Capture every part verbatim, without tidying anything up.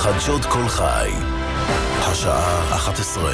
חדשות כל חי, השעה אחת עשרה.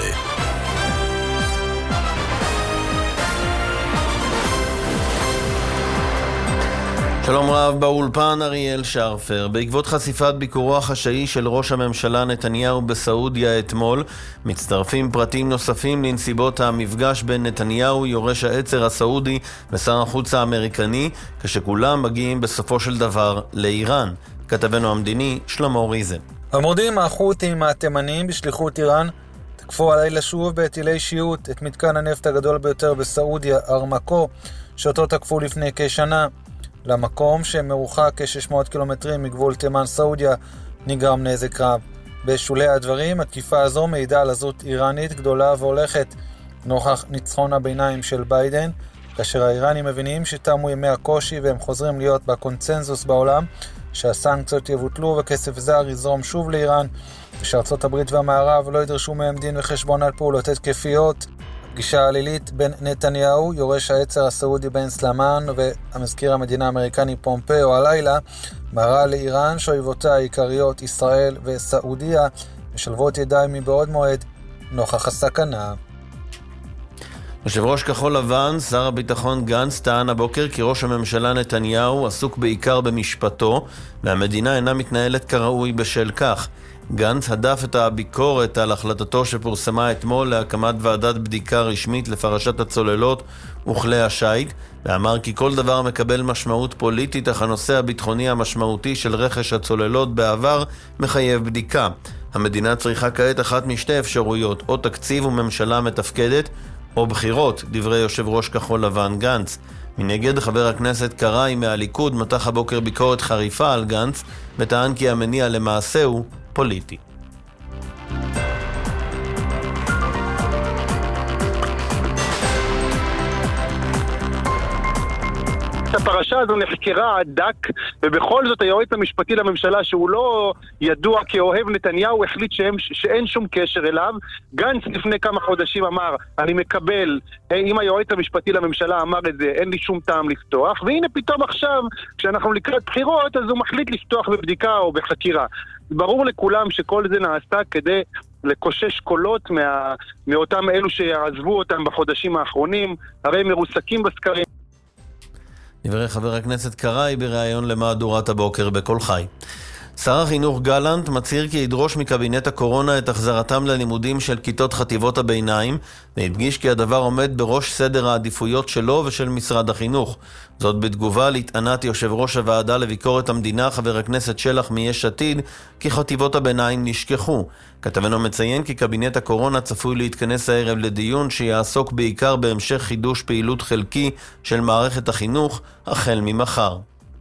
שלום רב, באולפן אריאל שרפר. בעקבות חשיפת ביקורו החשאי של ראש הממשלה נתניהו בסעודיה אתמול, מצטרפים פרטים נוספים לנסיבות המפגש בין נתניהו, יורש העצר הסעודי, ושר החוץ האמריקני, כשכולם מגיעים בסופו של דבר לאיראן. כתבנו המדיני שלמה ריזן. המורדים החות'ים התימניים בשליחות איראן תקפו הלילה שוב בטילי שיוט את מתקן הנפט הגדול ביותר בסעודיה, ארמקו, שאותו תקפו לפני כשנה. למקום שמרוחק כ-שש מאות קילומטרים מגבול תימן סעודיה נגרם נזק רב. בשולי הדברים, התקיפה הזו מעידה על עזות איראנית גדולה והולכת נוכח ניצחון הביניים של ביידן, כאשר האיראנים מבינים שתמו ימי הקושי והם חוזרים להיות בקונצנזוס בעולם שהסנקציות יבוטלו וכסף זר יזרום שוב לאיראן, ושארצות הברית והמערב לא ידרשו מהם דין וחשבון על פעולות התקפיות. פגישה עלילית בין נתניהו, יורש העצר הסעודי בן סלמן, והמזכיר המדינה האמריקני פומפאו הלילה, מראה לאיראן שאויבותיה העיקריות ישראל וסעודיה משלבות ידיים מבעוד מועד נוכח הסכנה. יושב ראש כחול לבן, שר הביטחון גנץ, טען הבוקר כי ראש הממשלה נתניהו עסוק בעיקר במשפטו, והמדינה אינה מתנהלת כראוי בשל כך. גנץ הדף את הביקורת על החלטתו שפורסמה אתמול להקמת ועדת בדיקה רשמית לפרשת הצוללות וכלי השיט, ואמר כי כל דבר מקבל משמעות פוליטית, אך הנושא הביטחוני המשמעותי של רכש הצוללות בעבר מחייב בדיקה. המדינה צריכה כעת אחת משתי אפשרויות, או תקציב וממשלה מתפקדת, או בחירות, דברי יושב ראש כחול לבן גנץ. מנגד, חבר הכנסת קראי מהליכוד מתח הבוקר ביקורת חריפה על גנץ, וטען כי המניע למעשה הוא פוליטי. הפרשה הזו נחקרה דק, ובכל זאת היועץ המשפטי לממשלה, שהוא לא ידוע כאוהב נתניהו, החליט שהם, שאין שום קשר אליו. גנץ לפני כמה חודשים אמר, אני מקבל, אם היועץ המשפטי לממשלה אמר את זה, אין לי שום טעם לפתוח, והנה פתאום עכשיו, כשאנחנו לקראת בחירות, אז הוא מחליט לפתוח בבדיקה או בחקירה. ברור לכולם שכל זה נעשה כדי לקושש קולות מה, מאותם אלו שעזבו אותם בחודשים האחרונים, הרי מרוסקים בסקרים. דברי חבר הכנסת קראי בריאיון למהדורת הבוקר בכל חי. שר החינוך גלנט מצהיר כי ידרוש מקבינט הקורונה את החזרתם ללימודים של כיתות חטיבות הביניים, והדגיש כי הדבר עומד בראש סדר העדיפויות שלו ושל משרד החינוך. זאת בתגובה לטענת יושב ראש הוועדה לביקורת המדינה חבר הכנסת שלח מיש עתיד כי חטיבות הביניים נשכחו. כתבנו מציין כי קבינט הקורונה צפוי להתכנס הערב לדיון שיעסוק בעיקר בהמשך חידוש פעילות חלקי של מערכת החינוך החל ממחר.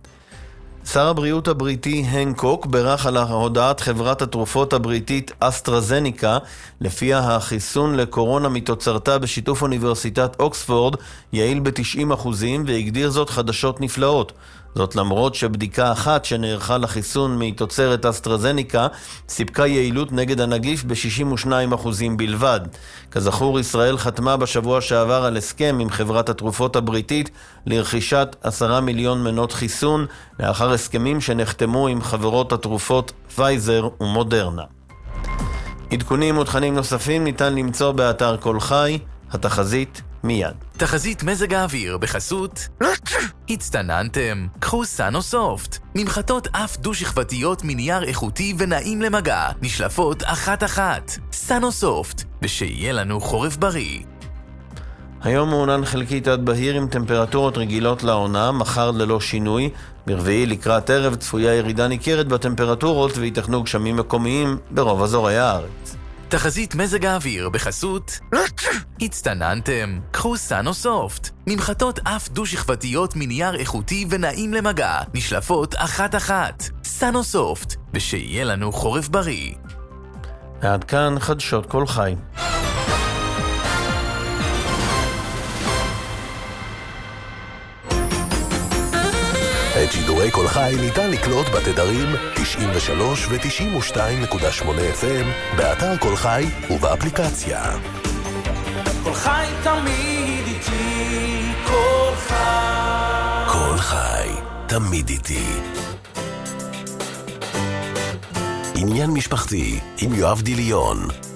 שר הבריאות הבריטי הנקוק ברך על הודעת חברת התרופות הבריטית אסטרזניקה, לפיה החיסון לקורונה מתוצרתה בשיתוף אוניברסיטת אוקספורד יעיל ב-תשעים אחוז, והגדיר זאת חדשות נפלאות. זאת למרות שבדיקה אחת שנערכה לחיסון מתוצרת אסטרזניקה סיפקה יעילות נגד הנגיף ב-שישים ושניים אחוז בלבד. כזכור, ישראל חתמה בשבוע שעבר על הסכם עם חברת התרופות הבריטית לרכישת עשרה מיליון מנות חיסון, לאחר הסכמים שנחתמו עם חברות התרופות פייזר ומודרנה. עדכונים ותכנים נוספים ניתן למצוא באתר כל חי. התחזית מיד. תחזית מזג האוויר בחסות הצטננתם, קחו סאנוסופט, ממחטות אף דו-שכבתיות מנייר איכותי ונעים למגע, נשלפות אחת אחת. סאנוסופט, ושיהיה לנו חורף בריא. היום מעונן חלקית עד בהיר עם טמפרטורות רגילות לעונה, מחר ללא שינוי. ברביעי לקראת ערב צפויה ירידה ניכרת בטמפרטורות ויתכנו גשמים מקומיים ברוב אזורי הארץ. תחזית מזג האוויר בחסות הצטננתם, קחו סאנוסופט, ממחטות אף דו-שכבתיות מנייר איכותי ונעים למגע, נשלפות אחת אחת. סאנוסופט, ושיהיה לנו חורף בריא. עד כאן חדשות כל חי. את שידורי כל חי ניתן לקלוט בתדרים תשעים ושלוש ו-תשעים ושתיים נקודה שמונה אף אם באתר כל חי ובאפליקציה. כל חי תמיד איתי, כל חי. כל חי תמיד איתי. עניין משפחתי עם יואב דיליון.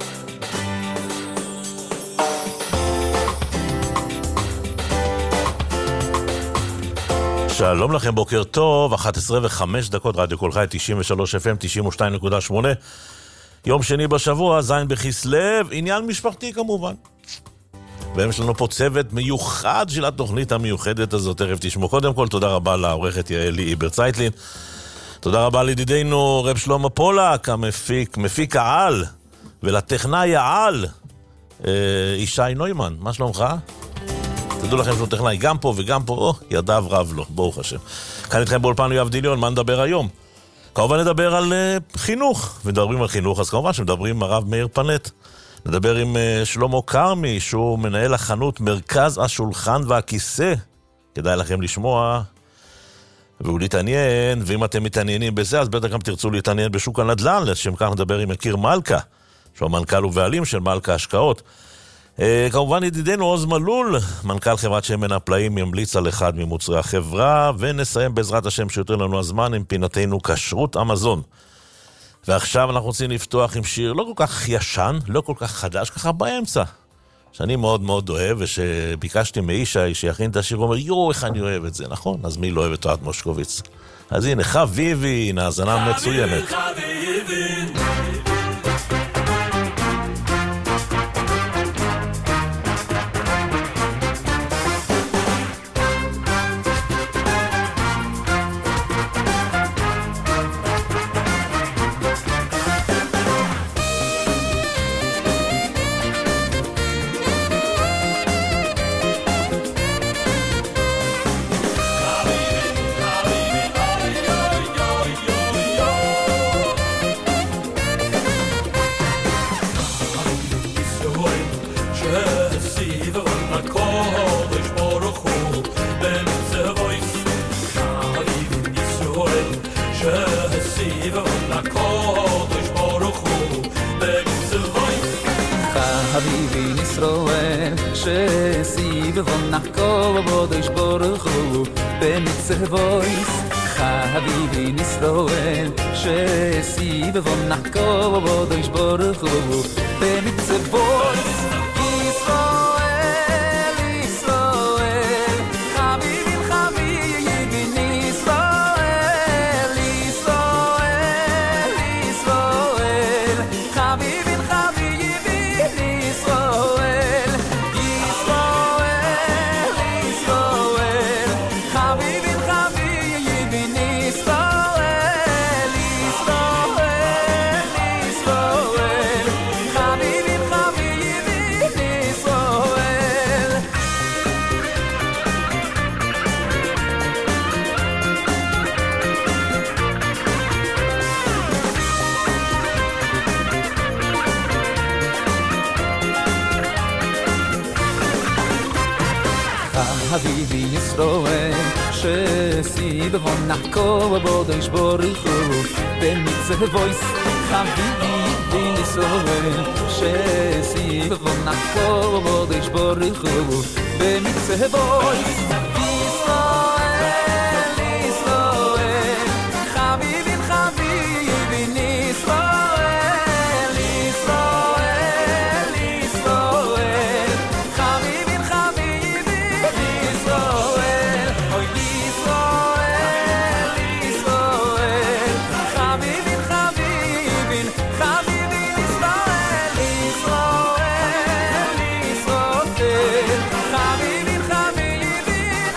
שלום לכם, בוקר טוב, אחת עשרה וחמש דקות, רדיו כל חי, תשעים ושלוש אף אם, תשעים ושתיים נקודה שמונה. יום שני בשבוע, זין בכסלו, עניין משפחתי כמובן. ויש לנו פה צוות מיוחד של התוכנית המיוחדת הזאת, ערב תשמעו. קודם כל, תודה רבה לעורכת יעלי איבר צייטלין. תודה רבה לידידינו רב שלמה פולק, המפיק, מפיק העל, ולטכנאי העל, ישי נוימן. מה שלומך? תדעו לכם שהוא טכנאי גם פה וגם פה, או, ידיו רב לו, ברוך השם. כאן איתכם באולפן יואב דיליון, מה נדבר היום? כמובן נדבר על uh, חינוך, ונדברים על חינוך, אז כמובן שמדברים עם הרב מאיר פנט. נדבר עם uh, שלמה קרמי, שהוא מנהל החנות מרכז השולחן והכיסא. כדאי לכם לשמוע ולהתעניין, ואם אתם מתעניינים בזה, אז בטח גם תרצו להתעניין בשוק הנדל"ן, לשם כך נדבר עם יקיר מלכה, שהוא המנכ"ל ובעלים של מלכה השקעות. Uh, כמובן ידידנו עוז מלול, מנכ"ל חברת שמן הפלאים, ימליץ על אחד ממוצרי החברה, ונסיים בעזרת השם שיותר לנו הזמן עם פינתנו כשרות אמזון. ועכשיו אנחנו רוצים לפתוח עם שיר לא כל כך ישן, לא כל כך חדש, ככה באמצע, שאני מאוד מאוד אוהב, ושביקשתי מאישי שיכין את השיר, הוא אומר, יו, איך אני אוהב את זה, נכון? אז מי לא אוהב את אוהד מושקוביץ? אז הנה, חביבי, האזנה מצוינת. voice חביבי נסרואל שסי ובונקו ובודש בורחו במצבויס ישראל ישראל חביבי חביבי ניסרואל ישראל ישראל חביבי חביבי ניסרואל ישראל ישראל חביבי חביבי ישראל שסי בבונקו ובודש בורחו במצבויס חביבי ישראל שסי בבונקו ובודש בורחו במצבויס ישראל ישראל חביבי חביבי ישראל ישראל ישראל חביבי חביבי ישראל אוי ישראל ישראל חביבי חביבי חביבי ישראל ישראל ישראל חביבי חביבי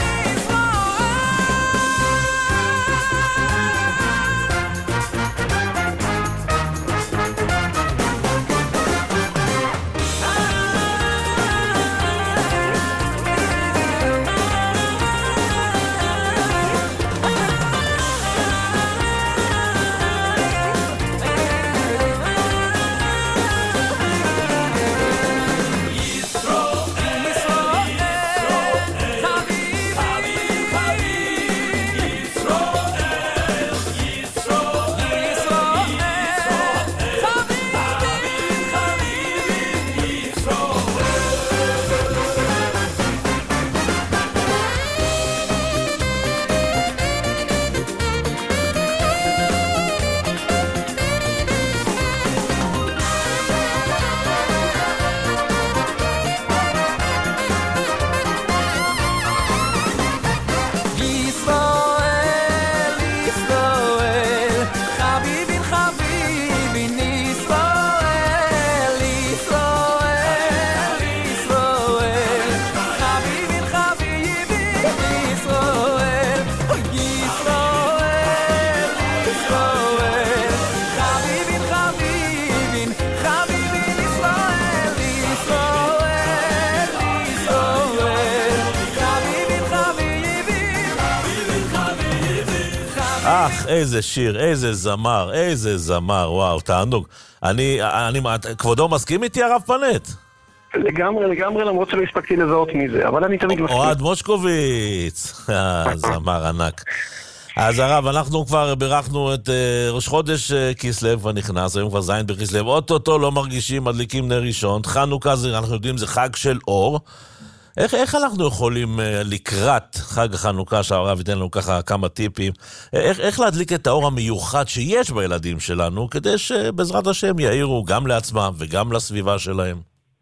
אך, איזה שיר, איזה זמר, איזה זמר, וואו, תענוג. אני, אני, כבודו מסכים איתי הרב פנט? לגמרי, לגמרי, למרות שלא הספקתי לזהות מזה, אבל אני תמיד מסכים. אוהד מושקוביץ, זמר ענק. אז הרב, אנחנו כבר בירכנו את uh, ראש חודש uh, כיסלב כבר נכנס, היום כבר זין בכיסלב, אוטוטו לא מרגישים, מדליקים נר ראשון, חנוכה זה, אנחנו יודעים, זה חג של אור. איך, איך אנחנו יכולים uh, לקראת חג החנוכה, שהרב ייתן לנו ככה כמה טיפים, איך, איך להדליק את האור המיוחד שיש בילדים שלנו, כדי שבעזרת השם יאירו גם לעצמם וגם לסביבה שלהם?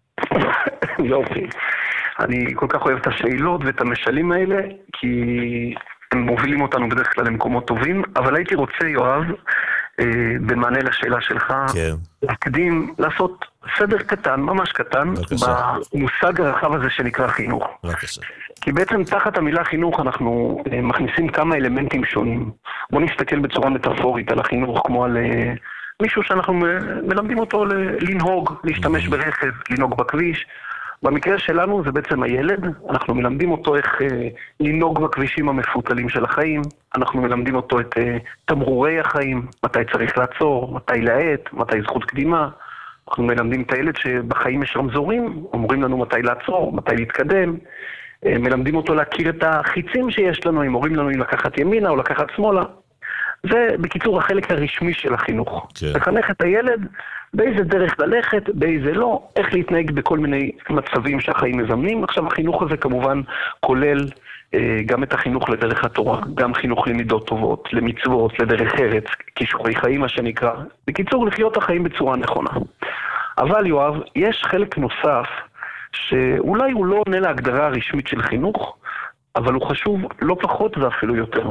יופי. אני כל כך אוהב את השאלות ואת המשלים האלה, כי הם מובילים אותנו בדרך כלל למקומות טובים, אבל הייתי רוצה, יואב, אה, במענה לשאלה שלך, כן. להקדים, לעשות סדר קטן, ממש קטן, בבקשה. במושג הרחב הזה שנקרא חינוך. בבקשה. כי בעצם תחת המילה חינוך אנחנו אה, מכניסים כמה אלמנטים שונים. בוא נסתכל בצורה מטאפורית על החינוך, כמו על אה, מישהו שאנחנו מלמדים אותו לנהוג, להשתמש ברכב, לנהוג בכביש. במקרה שלנו זה בעצם הילד, אנחנו מלמדים אותו איך אה, לנהוג בכבישים המפותלים של החיים, אנחנו מלמדים אותו את אה, תמרורי החיים, מתי צריך לעצור, מתי להאט, מתי זכות קדימה, אנחנו מלמדים את הילד שבחיים יש רמזורים, אומרים לנו מתי לעצור, מתי להתקדם, אה, מלמדים אותו להכיר את החיצים שיש לנו, אם אומרים לנו אם לקחת ימינה או לקחת שמאלה. זה בקיצור החלק הרשמי של החינוך. כן. לחנך את הילד באיזה דרך ללכת, באיזה לא, איך להתנהג בכל מיני מצבים שהחיים מזמנים. עכשיו החינוך הזה כמובן כולל אה, גם את החינוך לדרך התורה, גם חינוך למידות טובות, למצוות, לדרך ארץ, כישורי חיים מה שנקרא. בקיצור לחיות החיים בצורה נכונה. אבל יואב, יש חלק נוסף שאולי הוא לא עונה להגדרה הרשמית של חינוך, אבל הוא חשוב לא פחות ואפילו יותר.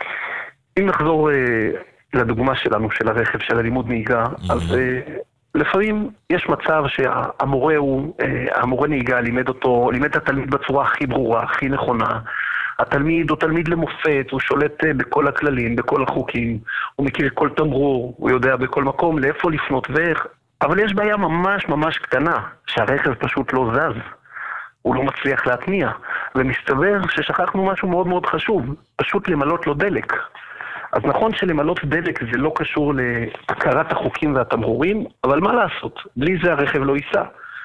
אם נחזור אה, לדוגמה שלנו, של הרכב, של הלימוד נהיגה, mm-hmm. אז אה, לפעמים יש מצב שהמורה הוא, אה, המורה נהיגה לימד אותו, לימד את התלמיד בצורה הכי ברורה, הכי נכונה. התלמיד הוא תלמיד למופת, הוא שולט אה, בכל הכללים, בכל החוקים, הוא מכיר כל תמרור, הוא יודע בכל מקום לאיפה לפנות ואיך, אבל יש בעיה ממש ממש קטנה, שהרכב פשוט לא זז. הוא לא מצליח להתניע, ומסתבר ששכחנו משהו מאוד מאוד חשוב, פשוט למלות לו דלק. אז נכון שלמלות דלק זה לא קשור להכרת החוקים והתמרורים, אבל מה לעשות? בלי זה הרכב לא ייסע.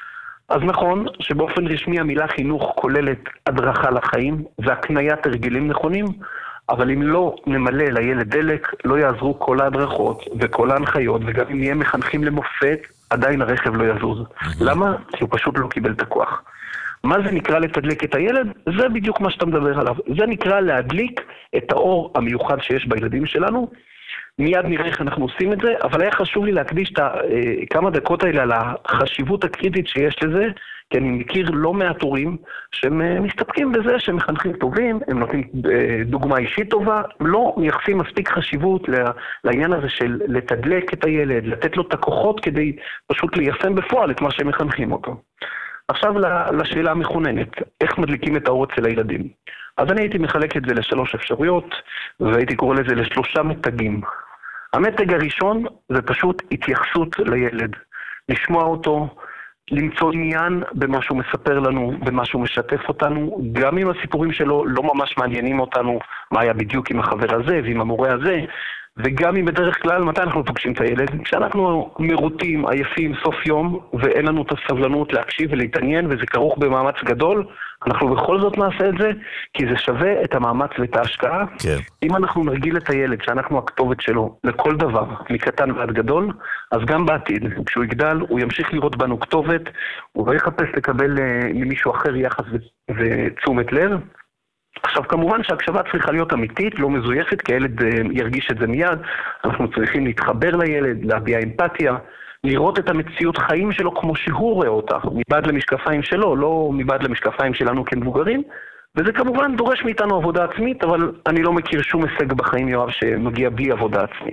אז נכון שבאופן רשמי המילה חינוך כוללת הדרכה לחיים והקניית הרגלים נכונים, אבל אם לא נמלא לילד דלק, לא יעזרו כל ההדרכות וכל ההנחיות, וגם אם נהיה מחנכים למופת, עדיין הרכב לא יזוז. למה? כי הוא פשוט לא קיבל את הכוח. מה זה נקרא לתדלק את הילד? זה בדיוק מה שאתה מדבר עליו. זה נקרא להדליק את האור המיוחד שיש בילדים שלנו. מיד נראה איך אנחנו עושים את זה, אבל היה חשוב לי להקדיש את כמה דקות האלה על החשיבות הקריטית שיש לזה, כי אני מכיר לא מעט הורים שהם מסתפקים בזה שהם מחנכים טובים, הם נותנים דוגמה אישית טובה, לא מייחסים מספיק חשיבות לעניין הזה של לתדלק את הילד, לתת לו את הכוחות כדי פשוט ליישם בפועל את מה שהם מחנכים אותו. עכשיו לשאלה המכוננת, איך מדליקים את האור אצל הילדים? אז אני הייתי מחלק את זה לשלוש אפשרויות, והייתי קורא לזה לשלושה מתגים. המתג הראשון זה פשוט התייחסות לילד. לשמוע אותו, למצוא עניין במה שהוא מספר לנו, במה שהוא משתף אותנו, גם אם הסיפורים שלו לא ממש מעניינים אותנו, מה היה בדיוק עם החבר הזה ועם המורה הזה, וגם אם בדרך כלל, מתי אנחנו פוגשים את הילד? כשאנחנו מרוטים, עייפים, סוף יום, ואין לנו את הסבלנות להקשיב ולהתעניין, וזה כרוך במאמץ גדול, אנחנו בכל זאת נעשה את זה, כי זה שווה את המאמץ ואת ההשקעה. כן. אם אנחנו נרגיל את הילד, שאנחנו הכתובת שלו לכל דבר, מקטן ועד גדול, אז גם בעתיד, כשהוא יגדל, הוא ימשיך לראות בנו כתובת, הוא לא יחפש לקבל uh, ממישהו אחר יחס ו- ותשומת לב, עכשיו כמובן שההקשבה צריכה להיות אמיתית, לא מזויפת, כי הילד ירגיש את זה מיד. אנחנו צריכים להתחבר לילד, להביע אמפתיה, לראות את המציאות חיים שלו כמו שהוא רואה אותה, מבעד למשקפיים שלו, לא מבעד למשקפיים שלנו כמבוגרים, וזה כמובן דורש מאיתנו עבודה עצמית, אבל אני לא מכיר שום הישג בחיים, יואב, שמגיע בלי עבודה עצמית.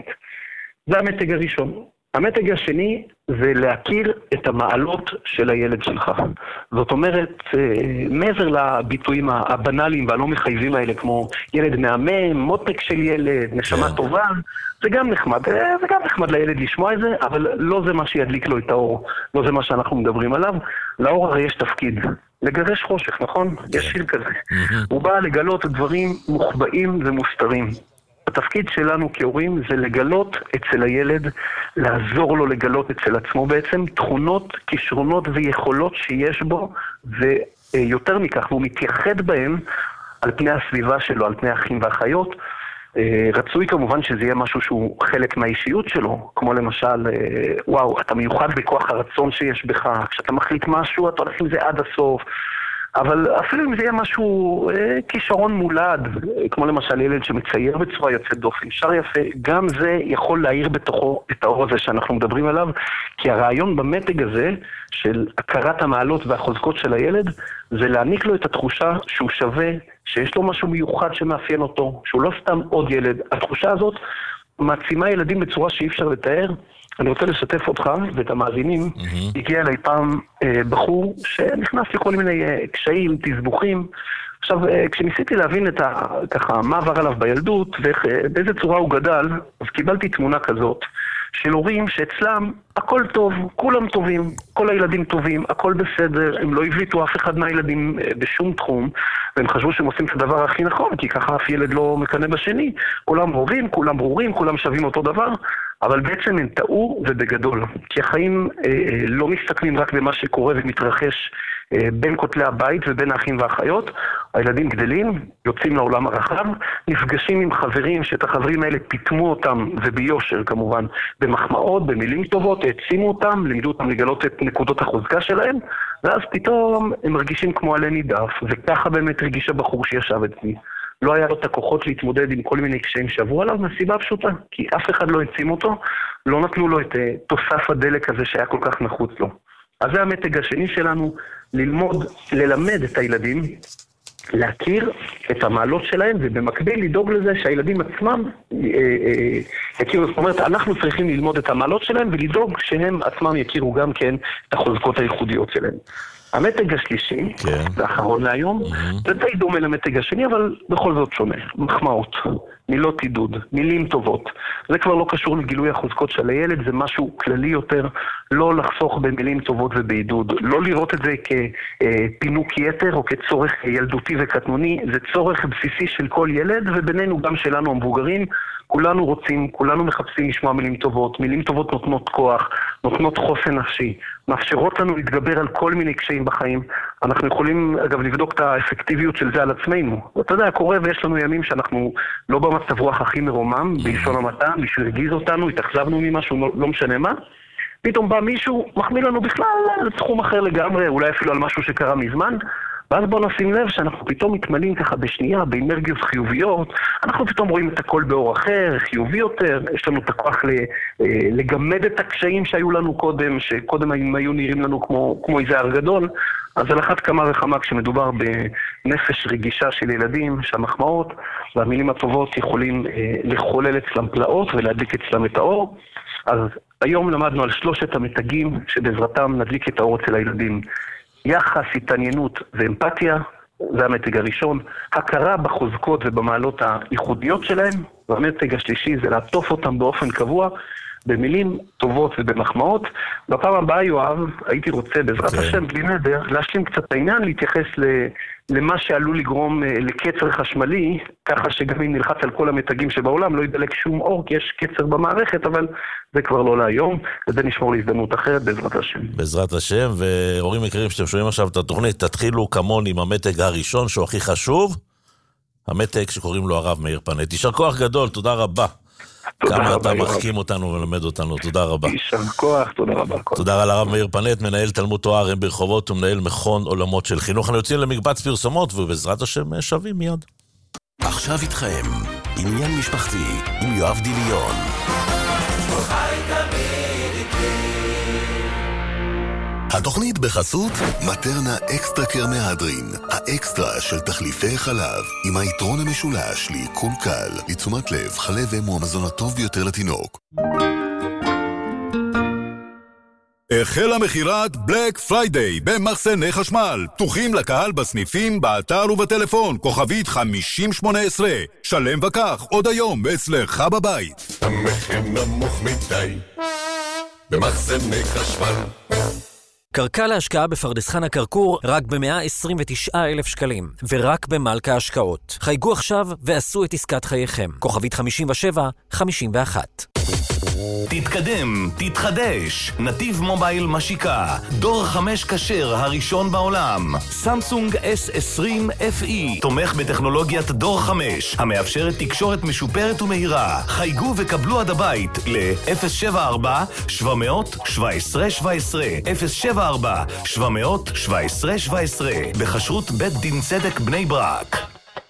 זה המתג הראשון. המתג השני זה להכיר את המעלות של הילד שלך. זאת אומרת, מעבר לביטויים הבנאליים והלא מחייבים האלה, כמו ילד מהמם, מותק של ילד, נשמה טובה, זה גם נחמד. זה גם נחמד לילד לשמוע את זה, אבל לא זה מה שידליק לו את האור. לא זה מה שאנחנו מדברים עליו. לאור הרי יש תפקיד. לגרש חושך, נכון? יש שיר כזה. הוא בא לגלות דברים מוחבאים ומוסתרים. התפקיד שלנו כהורים זה לגלות אצל הילד, לעזור לו לגלות אצל עצמו בעצם תכונות, כישרונות ויכולות שיש בו, ויותר מכך, הוא מתייחד בהם על פני הסביבה שלו, על פני האחים והאחיות. רצוי כמובן שזה יהיה משהו שהוא חלק מהאישיות שלו, כמו למשל, וואו, אתה מיוחד בכוח הרצון שיש בך, כשאתה מחליט משהו, אתה הולך עם זה עד הסוף, אבל אפילו אם זה יהיה משהו, אה, כישרון מולד, כמו למשל ילד שמצייר בצורה יוצאת דופן, שר יפה, גם זה יכול להאיר בתוכו את האור הזה שאנחנו מדברים עליו, כי הרעיון במתג הזה של הכרת המעלות והחוזקות של הילד, זה להעניק לו את התחושה שהוא שווה, שיש לו משהו מיוחד שמאפיין אותו, שהוא לא סתם עוד ילד. התחושה הזאת מעצימה ילדים בצורה שאי אפשר לתאר. אני רוצה לשתף אותך ואת המאזינים. Mm-hmm. הגיע אליי פעם אה, בחור שנכנס לכל מיני אה, קשיים, תסבוכים. עכשיו, אה, כשניסיתי להבין את ה, ככה, מה עבר עליו בילדות ובאיזה צורה הוא גדל, אז קיבלתי תמונה כזאת של הורים שאצלם הכל טוב, כולם טובים, כל הילדים טובים, הכל בסדר, הם לא הביטו אף אחד מהילדים אה, בשום תחום, והם חשבו שהם עושים את הדבר הכי נכון, כי ככה אף ילד לא מקנה בשני. כולם אוהבים, כולם ברורים, כולם שווים אותו דבר, אבל בעצם הם טעו ובגדול, כי החיים אה, אה, לא מסתכלים רק במה שקורה ומתרחש אה, בין כותלי הבית ובין האחים והאחיות. הילדים גדלים, יוצאים לעולם הרחב, נפגשים עם חברים, שאת החברים האלה פיתמו אותם, וביושר כמובן, במחמאות, במילים טובות, העצימו אותם, לימדו אותם לגלות את נקודות החוזקה שלהם, ואז פתאום הם מרגישים כמו עלי נידף, וככה באמת הרגיש הבחור שישב אצלי. לא היה לו את הכוחות להתמודד עם כל מיני קשיים שעברו עליו, מהסיבה פשוטה, כי אף אחד לא העצים אותו, לא נתנו לו את uh, תוסף הדלק הזה שהיה כל כך נחוץ לו. אז זה המתג השני שלנו, ללמוד, ללמד את הילדים, להכיר את המעלות שלהם, ובמקביל לדאוג לזה שהילדים עצמם אה, אה, יכירו. זאת אומרת, אנחנו צריכים ללמוד את המעלות שלהם, ולדאוג שהם עצמם יכירו גם כן את החוזקות הייחודיות שלהם. המתג השלישי, כן. האחרון להיום, mm-hmm. זה די דומה למתג השני, אבל בכל זאת שונה. מחמאות, מילות עידוד, מילים טובות. זה כבר לא קשור לגילוי החוזקות של הילד, זה משהו כללי יותר, לא לחסוך במילים טובות ובעידוד, לא לראות את זה כפינוק יתר או כצורך ילדותי וקטנוני, זה צורך בסיסי של כל ילד, ובינינו גם שלנו המבוגרים, כולנו רוצים, כולנו מחפשים לשמוע מילים טובות. מילים טובות נותנות כוח, נותנות חוסן נפשי, מאפשרות לנו להתגבר על כל מיני קשיים בחיים. אנחנו יכולים, אגב, לבדוק את האפקטיביות של זה על עצמנו. אתה יודע, קורה ויש לנו ימים שאנחנו לא במצב רוח הכי מרומם, בלשון המעטה, מישהו הרגיז אותנו, התאכזבנו ממשהו, לא, לא משנה מה. פתאום בא מישהו, מחמיא לנו בכלל לתחום אחר לגמרי, אולי אפילו על משהו שקרה מזמן. ואז בואו נשים לב שאנחנו פתאום מתמלאים ככה בשנייה, באנרגיות חיוביות, אנחנו פתאום רואים את הכל באור אחר, חיובי יותר, יש לנו את הכוח לגמד את הקשיים שהיו לנו קודם, שקודם הם היו נראים לנו כמו, כמו איזה הר גדול, אז על אחת כמה וכמה כשמדובר בנפש רגישה של ילדים, שהמחמאות והמילים הטובות יכולים לחולל אצלם פלאות ולהדליק אצלם את האור. אז היום למדנו על שלושת המתגים שבעזרתם נדליק את האור אצל הילדים. יחס, התעניינות ואמפתיה, זה המתג הראשון. הכרה בחוזקות ובמעלות הייחודיות שלהם, והמתג השלישי זה לעטוף אותם באופן קבוע, במילים טובות ובמחמאות. בפעם הבאה, יואב, הייתי רוצה בעזרת okay. השם, בלי נדר, להשלים קצת העניין, להתייחס ל... למה שעלול לגרום לקצר חשמלי, ככה שגם אם נלחץ על כל המתגים שבעולם, לא ידלק שום אור, כי יש קצר במערכת, אבל זה כבר לא להיום, וזה נשמור להזדמנות אחרת, בעזרת השם. בעזרת השם, והורים יקרים שאתם שומעים עכשיו את התוכנית, תתחילו כמון עם המתג הראשון, שהוא הכי חשוב, המתג שקוראים לו הרב מאיר פנט. יישר כוח גדול, תודה רבה. כמה אתה מחכים אותנו ולמד אותנו, תודה רבה. יישר כוח, תודה רבה. תודה על הרב מאיר פנט, מנהל תלמוד תואר אם ברחובות ומנהל מכון עולמות של חינוך. אנחנו יוצאים למקבץ פרסומות ובעזרת השם שווים מיד. עכשיו איתכם, עניין משפחתי עם יואב דיליון. התוכנית בחסות מטרנה אקסטרה קר מהדרין, האקסטרה של תחליפי חלב, עם היתרון המשולש לעיכול קל, לתשומת לב, חלב אם הוא המזון הטוב ביותר לתינוק. החלה מחירת בלק פריידיי במחסני חשמל, פתוחים לקהל בסניפים, באתר ובטלפון, כוכבית חמישים שמונה עשרה, שלם וכך עוד היום אצלך בבית. המחיר נמוך מדי במחסני חשמל. קרקע להשקעה בפרדס חנה כרכור רק ב-מאה עשרים ותשעה אלף שקלים, ורק במלכה השקעות. חייגו עכשיו ועשו את עסקת חייכם. כוכבית חמישים ושבע חמישים ואחת. תתקדם, תתחדש. נתיב מובייל משיקה. דור חמש כשר הראשון בעולם. סמסונג אס עשרים אף אי. תומך בטכנולוגיית דור חמש, המאפשרת תקשורת משופרת ומהירה. חייגו וקבלו עד הבית ל-אפס שבע ארבע שבע שבע עשרה שבע עשרה אפס שבע ארבע שבע שבע עשרה שבע עשרה בחשרות בית דין צדק בני ברק.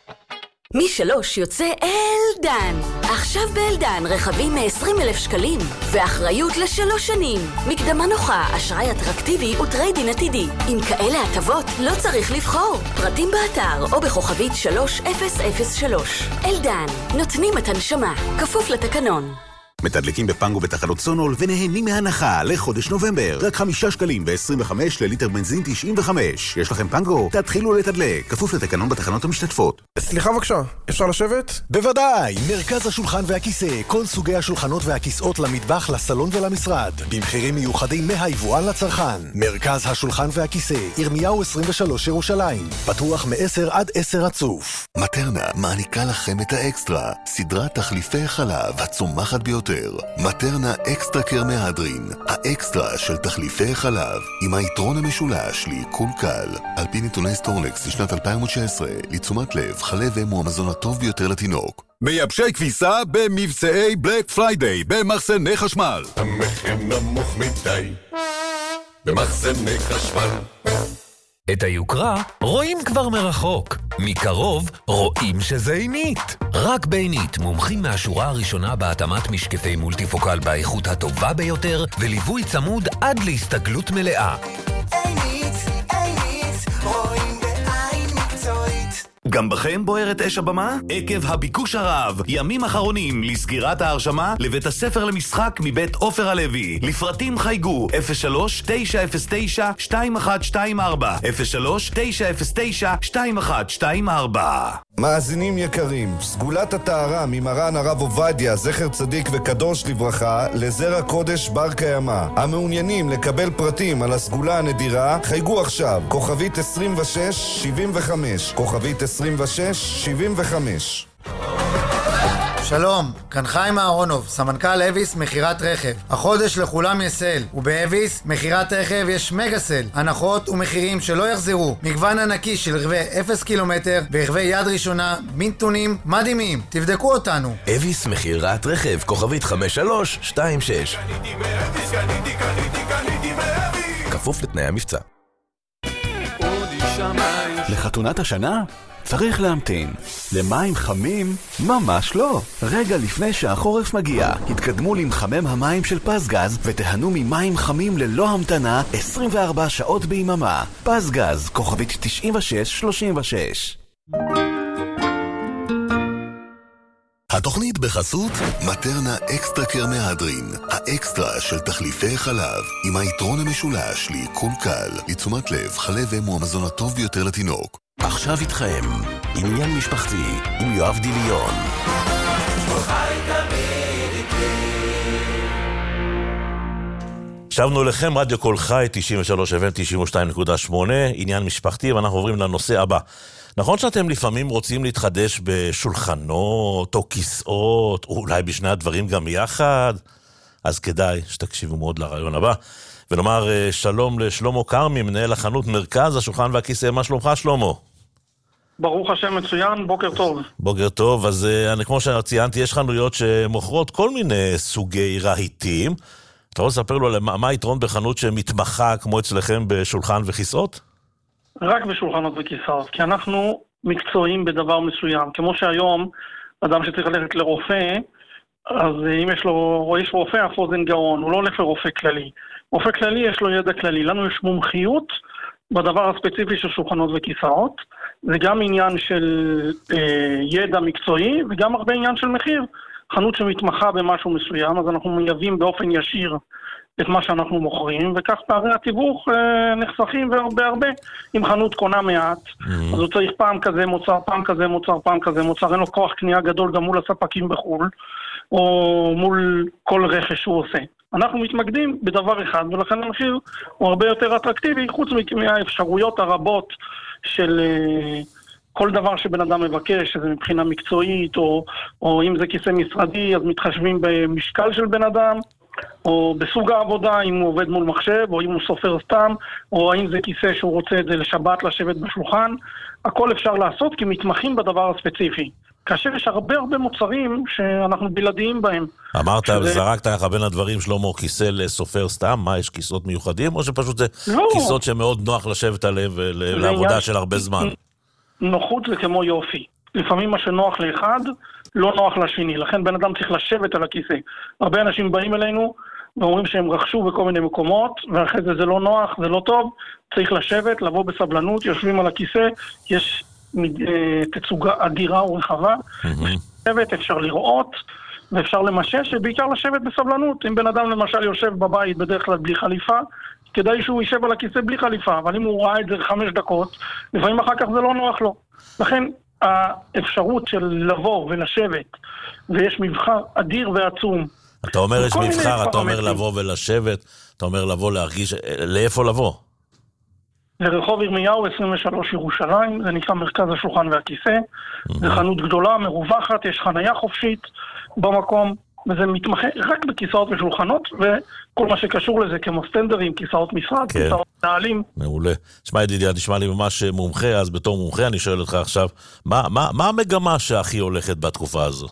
משלוש יוצא אלדן. עכשיו באלדן רכבים מ-עשרים אלף שקלים ואחריות לשלוש שנים. מקדמה נוחה, אשראי אטרקטיבי וטריידין עתידי. עם כאלה הטבות לא צריך לבחור. פרטים באתר או בכוכבית שלוש אפס אפס שלוש. אלדן, נותנים את הנשמה, כפוף לתקנון. מתדלקים בפנגו בתחנות סונול ונהנים מהנחה לחודש נובמבר. רק חמישה שקלים ו-עשרים וחמש לליטר בנזין תשעים וחמש. יש לכם פנגו? תתחילו לתדלק. כפוף לתקנון בתחנות המשתתפות. סליחה בבקשה, אפשר לשבת? בוודאי! מרכז השולחן והכיסא. כל סוגי השולחנות והכיסאות למטבח, לסלון ולמשרד. במחירים מיוחדים מהיבואן לצרכן. מרכז השולחן והכיסא. ירמיהו עשרים ושלוש ירושלים. פתוח מ-עשר עד עשר רצוף. מטרנה מעניקה לכם את האקסטרה. סדרת תחליפי חלב הצומחת ביותר. מטרנה אקסטרה קר מהדרין, האקסטרה של תחליפי חלב, עם היתרון המשולש לעיכול קל. על פי נתוני סטורנקס לשנת אלפיים ותשע עשרה, לתשומת לב, חלב אם הוא המזון הטוב ביותר לתינוק. מייבשי כביסה במבצעי בלק פריידיי במחסני חשמל. המחיר נמוך מדי במחסני חשמל. את היוקרה רואים כבר מרחוק. מקרוב רואים שזה עינית. רק בעינית מומחים מהשורה הראשונה בהתאמת משקפי מולטיפוקל באיכות הטובה ביותר וליווי צמוד עד להסתגלות מלאה. עינית, עינית, רואים בעין מקצועית. גם בכם בוערת אש הבמה? עקב הביקוש הרב, ימים אחרונים לסגירת ההרשמה לבית הספר למשחק מבית עופר הלוי. לפרטים חייגו אפס שלוש תשע אפס תשע שתיים אחת שתיים ארבע אפס שלוש תשע אפס תשע שתיים אחת שתיים ארבע. מאזינים יקרים, סגולת הטהרה ממרן הרב עובדיה, זכר צדיק וקדוש לברכה, לזרע קודש בר קיימא. המעוניינים לקבל פרטים על הסגולה הנדירה, חייגו עכשיו, כוכבית עשרים ושש שבעים וחמש, כוכבית עשרים ושש שבעים וחמש. שלום, כאן חיים אהרונוב, סמנכ"ל אביס מחירת רכב. החודש לכולם יש סל, ובאביס מחירת רכב יש מגה סל. הנחות ומחירים שלא יחזרו. מגוון ענקי של רכבי אפס קילומטר ורכבי יד ראשונה, מינטונים מדהימים. תבדקו אותנו. אביס מחירת רכב, כוכבית חמש שלוש שתיים שש. כפוף לתנאי המבצע. לחתונת השנה? צריך להמתין. למים חמים? ממש לא. רגע לפני שהחורף מגיע, התקדמו למחמם המים של פסגז ותהנו ממים חמים ללא המתנה עשרים וארבע שעות ביממה. פסגז, כוכבית תשעים ושש שלושים ושש. התוכנית בחסות מטרנה אקסטרה קר מהדרין, האקסטרה של תחליפי חלב, עם היתרון המשולש לעיכול קל, לתשומת לב, חלב אם הוא המזון הטוב ביותר לתינוק. עכשיו איתכם, עניין משפחתי עם יואב דיליון. שבנו לכם רדיו כל חי, תשעים ושלוש אף אם תשעים ושתיים נקודה שמונה, עניין משפחתי, ואנחנו עוברים לנושא הבא. נכון שאתם לפעמים רוצים להתחדש בשולחנות או כיסאות, או אולי בשני הדברים גם יחד? אז כדאי שתקשיבו מאוד לרעיון הבא. ונאמר שלום לשלמה קרמי, מנהל החנות מרכז השולחן והכיסא. מה שלומך שלמה? ברוך השם מצוין, בוקר טוב. בוקר טוב, אז אני, כמו שציינתי, יש חנויות שמוכרות כל מיני סוגי רהיטים. אתה רוצה לספר לו מה, מה היתרון בחנות שמתמחה כמו אצלכם בשולחן וכיסאות? רק בשולחנות וכיסאות, כי אנחנו מקצועיים בדבר מסוים. כמו שהיום, אדם שצריך ללכת לרופא, אז אם יש לו, יש רופא אף אוזן גאון, הוא לא הולך לרופא כללי. רופא כללי יש לו ידע כללי, לנו יש מומחיות בדבר הספציפי של שולחנות וכיסאות, זה גם עניין של אה, ידע מקצועי וגם הרבה עניין של מחיר. חנות שמתמחה במשהו מסוים, אז אנחנו מייבים באופן ישיר את מה שאנחנו מוכרים, וכך פערי התיווך אה, נחסכים והרבה הרבה. אם חנות קונה מעט, mm-hmm. אז הוא צריך פעם כזה מוצר, פעם כזה מוצר, פעם כזה מוצר, אין לו כוח קנייה גדול גם מול הספקים בחול, או מול כל רכש שהוא עושה. אנחנו מתמקדים בדבר אחד, ולכן המחיר הוא הרבה יותר אטרקטיבי, חוץ מהאפשרויות הרבות של כל דבר שבן אדם מבקש, שזה מבחינה מקצועית, או, או אם זה כיסא משרדי, אז מתחשבים במשקל של בן אדם, או בסוג העבודה, אם הוא עובד מול מחשב, או אם הוא סופר סתם, או האם זה כיסא שהוא רוצה את זה לשבת, לשבת בשולחן. הכל אפשר לעשות כי מתמחים בדבר הספציפי. כאשר יש הרבה הרבה מוצרים שאנחנו בלעדיים בהם. אמרת, שזה... זרקת לך בין הדברים שלמה, כיסא לסופר סתם, מה, יש כיסאות מיוחדים, או שפשוט זה לא. כיסאות שמאוד נוח לשבת עליהם לעבודה יש... של הרבה זמן? נוחות זה כמו יופי. לפעמים מה שנוח לאחד, לא נוח לשני. לכן בן אדם צריך לשבת על הכיסא. הרבה אנשים באים אלינו ואומרים שהם רכשו בכל מיני מקומות, ואחרי זה זה לא נוח, זה לא טוב. צריך לשבת, לבוא בסבלנות, יושבים על הכיסא, יש תצוגה אדירה ורחבה. לשבת, אפשר לראות, ואפשר למשש, ובעיקר לשבת בסבלנות. אם בן אדם למשל יושב בבית בדרך כלל בלי חליפה, כדאי שהוא יישב על הכיסא בלי חליפה, אבל אם הוא ראה את זה חמש דקות, לפעמים אחר כך זה לא נוח לו. לכן האפשרות של לבוא ולשבת, ויש מבחר אדיר ועצום. אתה אומר יש מבחר, אתה אומר לבוא ולשבת, אתה אומר לבוא להרגיש, לאיפה לבוא? לרחוב ירמיהו עשרים ושלוש ירושלים, זה נקרא מרכז השולחן והכיסא, זה חנות גדולה, מרווחת, יש חנייה חופשית במקום, וזה מתמחה רק בכיסאות ושולחנות, וכל מה שקשור לזה כמו סטנדרים, כיסאות משרד, כן. כיסאות נעלים. מעולה. שמע ידידיה, נשמע לי ממש מומחה, אז בתור מומחה אני שואל אותך עכשיו, מה, מה, מה המגמה שהכי הולכת בתקופה הזו?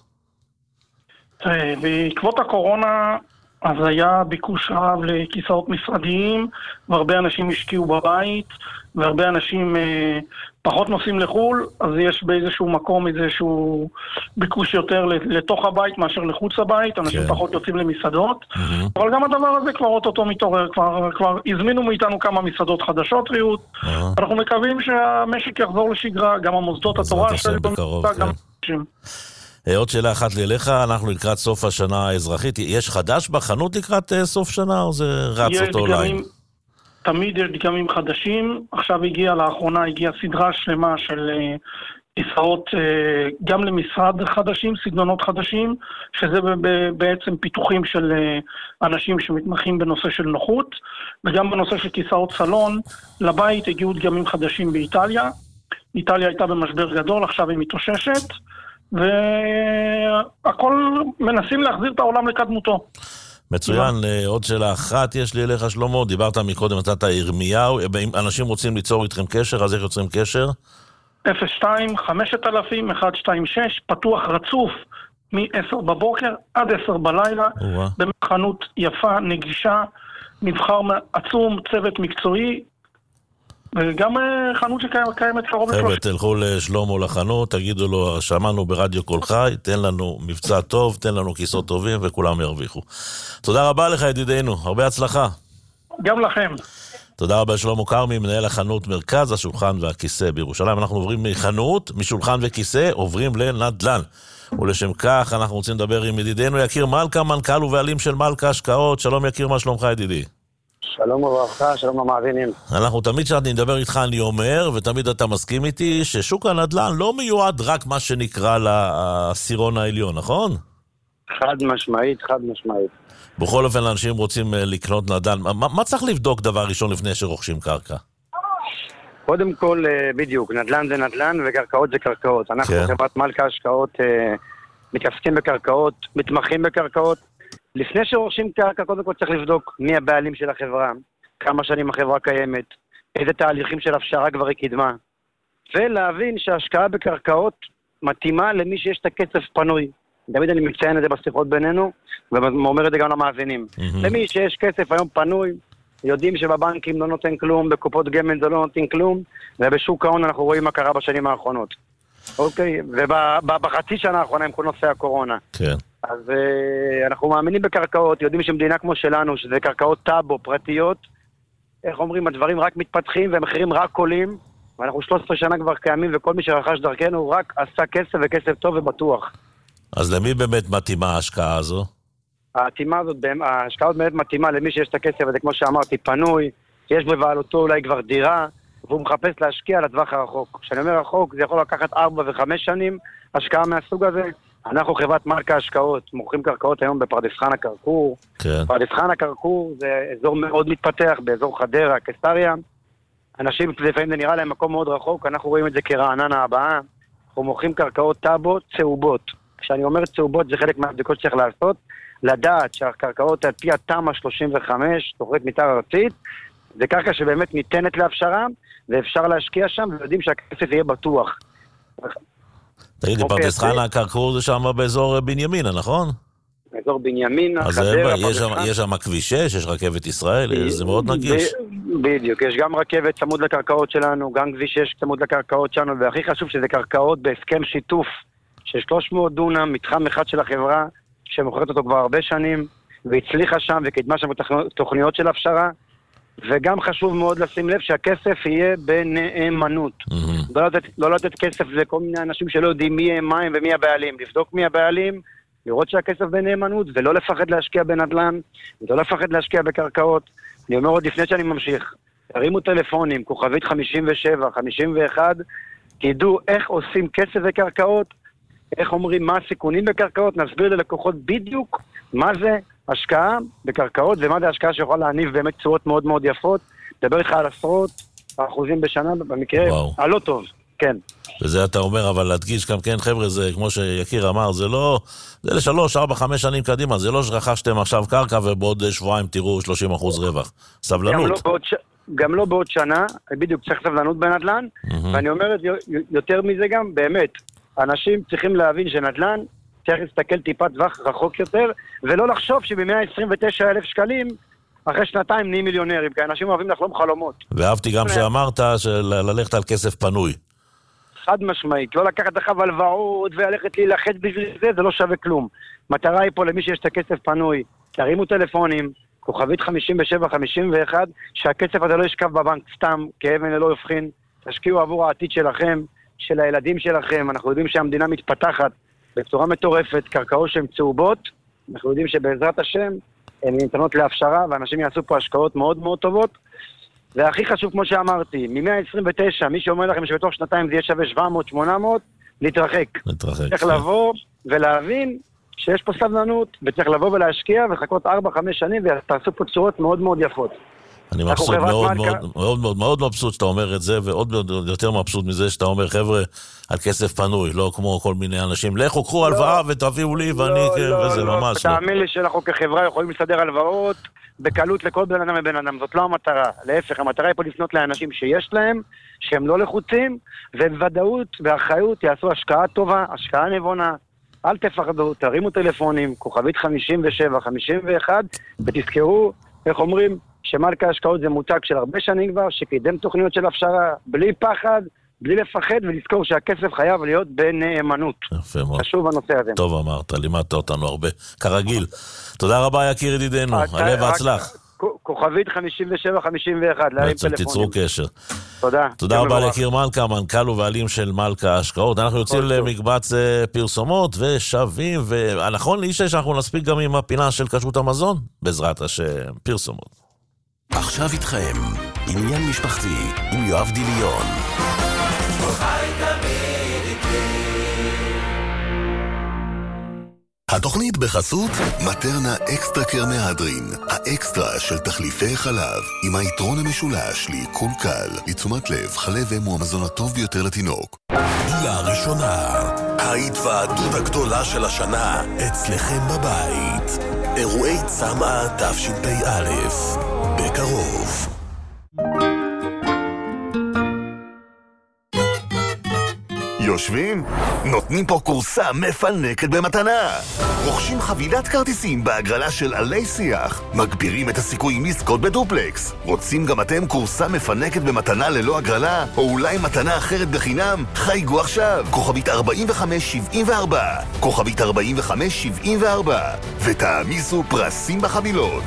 בעקבות הקורונה, אז היה ביקוש רב לכיסאות משרדיים, והרבה אנשים השקיעו בבית, והרבה אנשים אה, פחות נוסעים לחול, אז יש באיזשהו מקום איזשהו ביקוש יותר לתוך הבית מאשר לחוץ הבית, אנשים כן. פחות יוצאים למסעדות, mm-hmm. אבל גם הדבר הזה כבר אותו מתעורר, כבר, כבר הזמינו מאיתנו כמה מסעדות חדשות ריאות, mm-hmm. אנחנו מקווים שהמשק יחזור לשגרה, גם המוסדות התורה של בקרוב, כן. גם אנשים. עוד שאלה אחת ליליך, אנחנו לקראת סוף השנה האזרחית, יש חדש בחנות לקראת סוף שנה, או זה רץ אותו ליין? תמיד יש דגמים חדשים, עכשיו הגיעה, לאחרונה הגיעה סדרה שלמה של כיסאות גם למשרד חדשים, סגנונות חדשים, שזה בעצם פיתוחים של אנשים שמתמחים בנושא של נוחות, וגם בנושא של כיסאות סלון, לבית הגיעו דגמים חדשים באיטליה, איטליה הייתה במשבר גדול, עכשיו היא מתאוששת, והכל מנסים להחזיר את העולם לקדמותו. מצוין, עוד שאלה אחת יש לי אליך שלמה, דיברת מקודם, נתת ירמיהו, אם אנשים רוצים ליצור איתכם קשר, אז איך יוצרים קשר? אפס שתיים חמשת אלפים אחת שתיים שש, פתוח רצוף מ-עשר בבוקר עד עשר בלילה, במחנות יפה, נגישה, מבחר עצום, צוות מקצועי, וגם חנות שקיימת קרוב לשלוש. חבר'ה, תלכו לשלומו לחנות, תגידו לו, שמענו ברדיו כל חי, תן לנו מבצע טוב, תן לנו כיסאות טובים, וכולם ירוויחו. תודה רבה לך ידידנו, הרבה הצלחה. גם לכם. תודה רבה שלמה קרמי, מנהל החנות מרכז השולחן והכיסא בירושלים. אנחנו עוברים מחנות, משולחן וכיסא, עוברים לנדל"ן. ולשם כך אנחנו רוצים לדבר עם ידידנו יקיר מלכה, מנכ"ל ובעלים של מלכה השקעות. שלום יקיר, מה שלומך ידידי? שלום וברכה, שלום למאזינים. אנחנו תמיד שאני מדבר איתך אני אומר, ותמיד אתה מסכים איתי, ששוק הנדל"ן לא מיועד רק מה שנקרא לעשירון העליון, נכון? חד משמעית, חד משמעית. בכל אופן, אנשים רוצים לקנות נדל"ן. מה, מה צריך לבדוק דבר ראשון לפני שרוכשים קרקע? קודם כל, בדיוק, נדל"ן זה נדל"ן וקרקעות זה קרקעות. אנחנו כן. חברת מלכה השקעות מתעסקים בקרקעות, מתמחים בקרקעות. לפני שרוכשים קרקע, קודם כל צריך לבדוק מי הבעלים של החברה, כמה שנים החברה קיימת, איזה תהליכים של הפשרה כבר היא קידמה, ולהבין שההשקעה בקרקעות מתאימה למי שיש את הכסף פנוי. תמיד אני מציין את זה בשיחות בינינו, ואומר את זה גם למאזינים. Mm-hmm. למי שיש כסף היום פנוי, יודעים שבבנקים לא נותן כלום, בקופות גמל זה לא נותן כלום, ובשוק ההון אנחנו רואים מה קרה בשנים האחרונות. אוקיי, ובחצי שנה האחרונה עם כל נושא הקורונה. כן. אז uh, אנחנו מאמינים בקרקעות, יודעים שמדינה כמו שלנו, שזה קרקעות טאבו, פרטיות, איך אומרים, הדברים רק מתפתחים והמחירים רק עולים, ואנחנו שלוש עשרה שנה כבר קיימים, וכל מי שרכש דרכנו רק עשה כסף וכסף טוב ובטוח. אז למי באמת מתאימה ההשקעה הזו? ההתאימה הזאת, ההשקעה הזאת באמת מתאימה למי שיש את הכסף, וזה כמו שאמרתי, פנוי, יש בבעלותו אולי כבר דירה, והוא מחפש להשקיע לטווח הרחוק. כשאני אומר רחוק, זה יכול לקחת ארבע וחמש שנים, השקעה מהסוג הזה, אנחנו חברת מלכה השקעות, מוכרים קרקעות היום בפרדס חנה כרכור. כן. פרדס חנה כרכור זה אזור מאוד מתפתח, באזור חדרה, קיסריה. אנשים לפעמים זה נראה להם מקום מאוד רחוק, אנחנו רואים את זה כרעננה הבאה. אנחנו מוכרים קרקעות טאבות צהובות. כשאני אומר צהובות זה חלק מהבדיקות שצריך לעשות, לדעת שהקרקעות על פי התמ"א שלושים וחמש, תוכנית מתאר ארצית, זה קרקע שבאמת ניתנת להפשרה, ואפשר להשקיע שם, ויודעים שהכסף יהיה בטוח. תגידי, פרדס חנה כרכור זה שם באזור בנימינה, נכון? באזור בנימינה, חדרה, יש שם כביש שש, יש רכבת ישראל, זה מאוד נגיש. בדיוק, יש גם רכבת צמוד לקרקעות שלנו, גם כביש שש צמוד לקרקעות שלנו, והכי חשוב שזה קרקעות בהסכם שיתוף של שלוש מאות דונם, מתחם אחד של החברה, שמוכרת אותו כבר הרבה שנים, והצליחה שם וקידמה שם תוכניות של הפשרה, וגם חשוב מאוד לשים לב שהכסף יהיה בנאמנות. Mm-hmm. לא, לתת, לא לתת כסף לכל מיני אנשים שלא יודעים מי הם מים ומי הבעלים. לבדוק מי הבעלים, לראות שהכסף בנאמנות, ולא לפחד להשקיע בנדל"ן, ולא לפחד להשקיע בקרקעות. אני אומר עוד לפני שאני ממשיך, תרימו טלפונים, כוכבית חמישים ושבע, חמישים ואחת, תדעו איך עושים כסף בקרקעות, איך אומרים מה הסיכונים בקרקעות, נסביר ללקוחות בדיוק מה זה השקעה בקרקעות, ומה זה השקעה שיכולה להניב באמת צורות מאוד מאוד יפות. דבר לך על עשרות אחוזים בשנה, במקרה הלא טוב, כן. וזה אתה אומר, אבל להדגיש גם כן, חבר'ה, זה כמו שיקיר אמר, זה לא, זה לשלוש, ארבע, חמש שנים קדימה, זה לא שרכשתם עכשיו קרקע ובעוד שבועיים תראו שלושים אחוז רווח. סבלנות. גם לא בעוד, ש... גם לא בעוד שנה, בדיוק צריך סבלנות בנדל"ן, mm-hmm. ואני אומר יותר מזה גם, באמת, אנשים צריכים להבין שנדל"ן צריך להסתכל טיפה טווח רחוק יותר, ולא לחשוב שב-מאה עשרים ותשעה אלף שקלים, אחרי שנתיים נהיים מיליונרים, כי אנשים אוהבים לחלום חלומות. ואהבתי גם שאמרת ללכת על כסף פנוי. חד משמעית, לא לקחת אחריו הלוואות וללכת להילחץ בשביל זה, זה לא שווה כלום. מטרה היא פה למי שיש את הכסף פנוי, תרימו טלפונים, כוכבית חמישים ושבע חמישים ואחת, שהכסף הזה לא ישכב בבנק סתם, כאבן ללא יבחין, תשקיעו עבור העתיד שלכם, של הילדים שלכם. אנחנו יודעים שהמדינה מתפתחת בצורה מטורפת, קרקעות שהן צהובות, אנחנו יודעים שבעזרת השם הן ניתנות להפשרה, ואנשים יעשו פה השקעות מאוד מאוד טובות. והכי חשוב, כמו שאמרתי, מ-מאה עשרים ותשע, מי שאומר לכם שבתוך שנתיים זה יהיה שווה שבע מאות שמונה מאות, להתרחק. להתרחק. צריך לבוא ולהבין שיש פה סבלנות, וצריך לבוא ולהשקיע ולחכות ארבע חמש שנים, ותעשו פה צורות מאוד מאוד יפות. אני מבסוט מאוד מאוד מאוד מאוד מאוד מבסוט שאתה אומר את זה, ועוד יותר מבסוט מזה שאתה אומר, חבר'ה, על כסף פנוי, לא כמו כל מיני אנשים, לכו, קחו הלוואה ותביאו לי, ואני, וזה ממש לא. תאמין לי שאנחנו כחברה יכולים לסדר הלוואות בקלות לכל בן אדם ובן אדם, זאת לא המטרה. להפך, המטרה היא פה לפנות לאנשים שיש להם, שהם לא לחוצים, ובוודאות ואחריות יעשו השקעה טובה, השקעה נבונה. אל תפחדו, תרימו טלפונים, כוכבית חמישים ושבע חמישים ואחת, ותזכרו, איך אומרים, שמלכה השקעות זה מותג של הרבה שנים כבר, שקידם תוכניות של הפשרה, בלי פחד, בלי לפחד, ולזכור שהכסף חייב להיות בנאמנות. יפה מאוד. חשוב הנושא הזה. טוב אמרת, לימדת אותנו הרבה, כרגיל. תודה רבה יקיר ידידנו, עלה והצלח. כוכבית חמישים ושבע חמישים ואחת, להרים טלפונים. תיצרו קשר. תודה. תודה רבה ליקיר מלכה, מנכ"ל ובעלים של מלכה השקעות. אנחנו יוצאים למקבץ פרסומות ושווים, ונכון לאישה שאנחנו נספיק גם עם הפינה של כשרות המזון, בעזרת השם, פרסומות. עכשיו איתכם, עניין משפחתי עם יואב דיליון. התוכנית בחסות מטרנה אקסטרה קר מהדרין, האקסטרה של תחליפי חלב, עם היתרון המשולש לעיכול קל, לתשומת לב, חלב אם הוא המזון הטוב ביותר לתינוק. לראשונה, ההתוועדות הגדולה של השנה אצלכם בבית. אירועי צמא תשפ"א, בקרוב. יושבים? נותנים פה קורסה מפנקת במתנה. רוכשים חבילת כרטיסים בהגרלה של עלי שיח. מגבירים את הסיכויים לזכות בדופלקס. רוצים גם אתם קורסה מפנקת במתנה ללא הגרלה? או אולי מתנה אחרת בחינם? חייגו עכשיו. כוכבית ארבעים וחמש שבעים וארבע. כוכבית ארבעים וחמש שבעים וארבע. ותעמיסו פרסים בחבילות.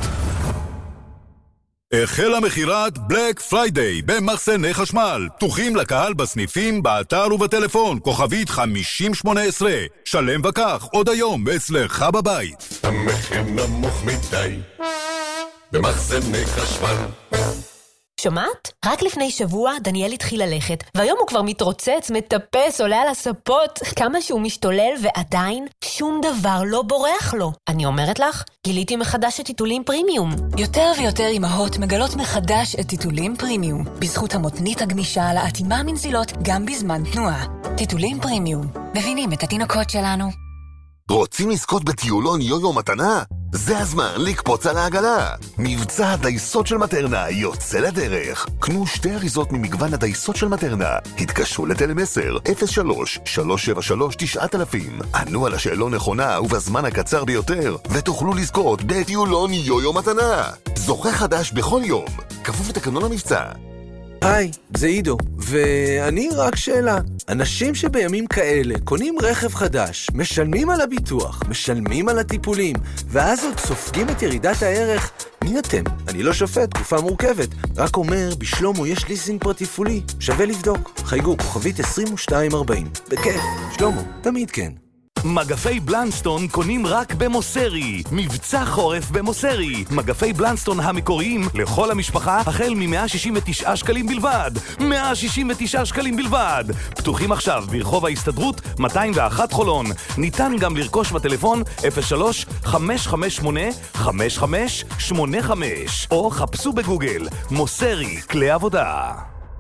החלה מחירת בלק פריידיי במחסני חשמל. פתוחים לקהל בסניפים, באתר ובטלפון. כוכבית חמישים שמונה עשרה. שלם וכך, עוד היום אצלך בבית. המחיר נמוך מדי במחסני חשמל. שומעת? רק לפני שבוע דניאל התחיל ללכת, והיום הוא כבר מתרוצץ, מטפס, עולה על הספות. כמה שהוא משתולל ועדיין שום דבר לא בורח לו. אני אומרת לך, גיליתי מחדש את טיטולים פרימיום. יותר ויותר אמהות מגלות מחדש את טיטולים פרימיום, בזכות המותנית הגמישה להתאמה מנזילות גם בזמן תנועה. טיטולים פרימיום, מבינים את התינוקות שלנו. רוצים לזכות בטיולון יו-יו מתנה? זה הזמן לקפוץ על העגלה. מבצע הדייסות של מטרנה יוצא לדרך. קנו שתי אריזות ממגוון הדייסות של מטרנה. התקשרו לטלמסר אפס שלוש שלוש שבע שלוש תשע אלפים. ענו על השאלון נכונה ובזמן הקצר ביותר, ותוכלו לזכות בטיולון יו-יו מתנה. זוכה חדש בכל יום. כפוף לתקנון המבצע. היי, זה עידו, ואני רק שאלה. אנשים שבימים כאלה קונים רכב חדש, משלמים על הביטוח, משלמים על הטיפולים, ואז עוד סופגים את ירידת הערך. מי אתם? אני לא שופט, תקופה מורכבת. רק אומר, בשלומו יש ליסינג פרטיפולי. שווה לבדוק. חייגו, כוכבית עשרים ושתיים ארבעים. בכיף, שלומו, תמיד כן. מגפי בלנסטון קונים רק במוסרי. מבצע חורף במוסרי. מגפי בלנסטון המקוריים לכל המשפחה החל מ-מאה שישים ותשעה שקלים בלבד. מאה שישים ותשעה שקלים בלבד. פתוחים עכשיו ברחוב ההסתדרות מאתיים ואחת חולון. ניתן גם לרכוש בטלפון אפס שלוש חמש חמש שמונה חמש חמש שמונה חמש או חפשו בגוגל מוסרי כלי עבודה.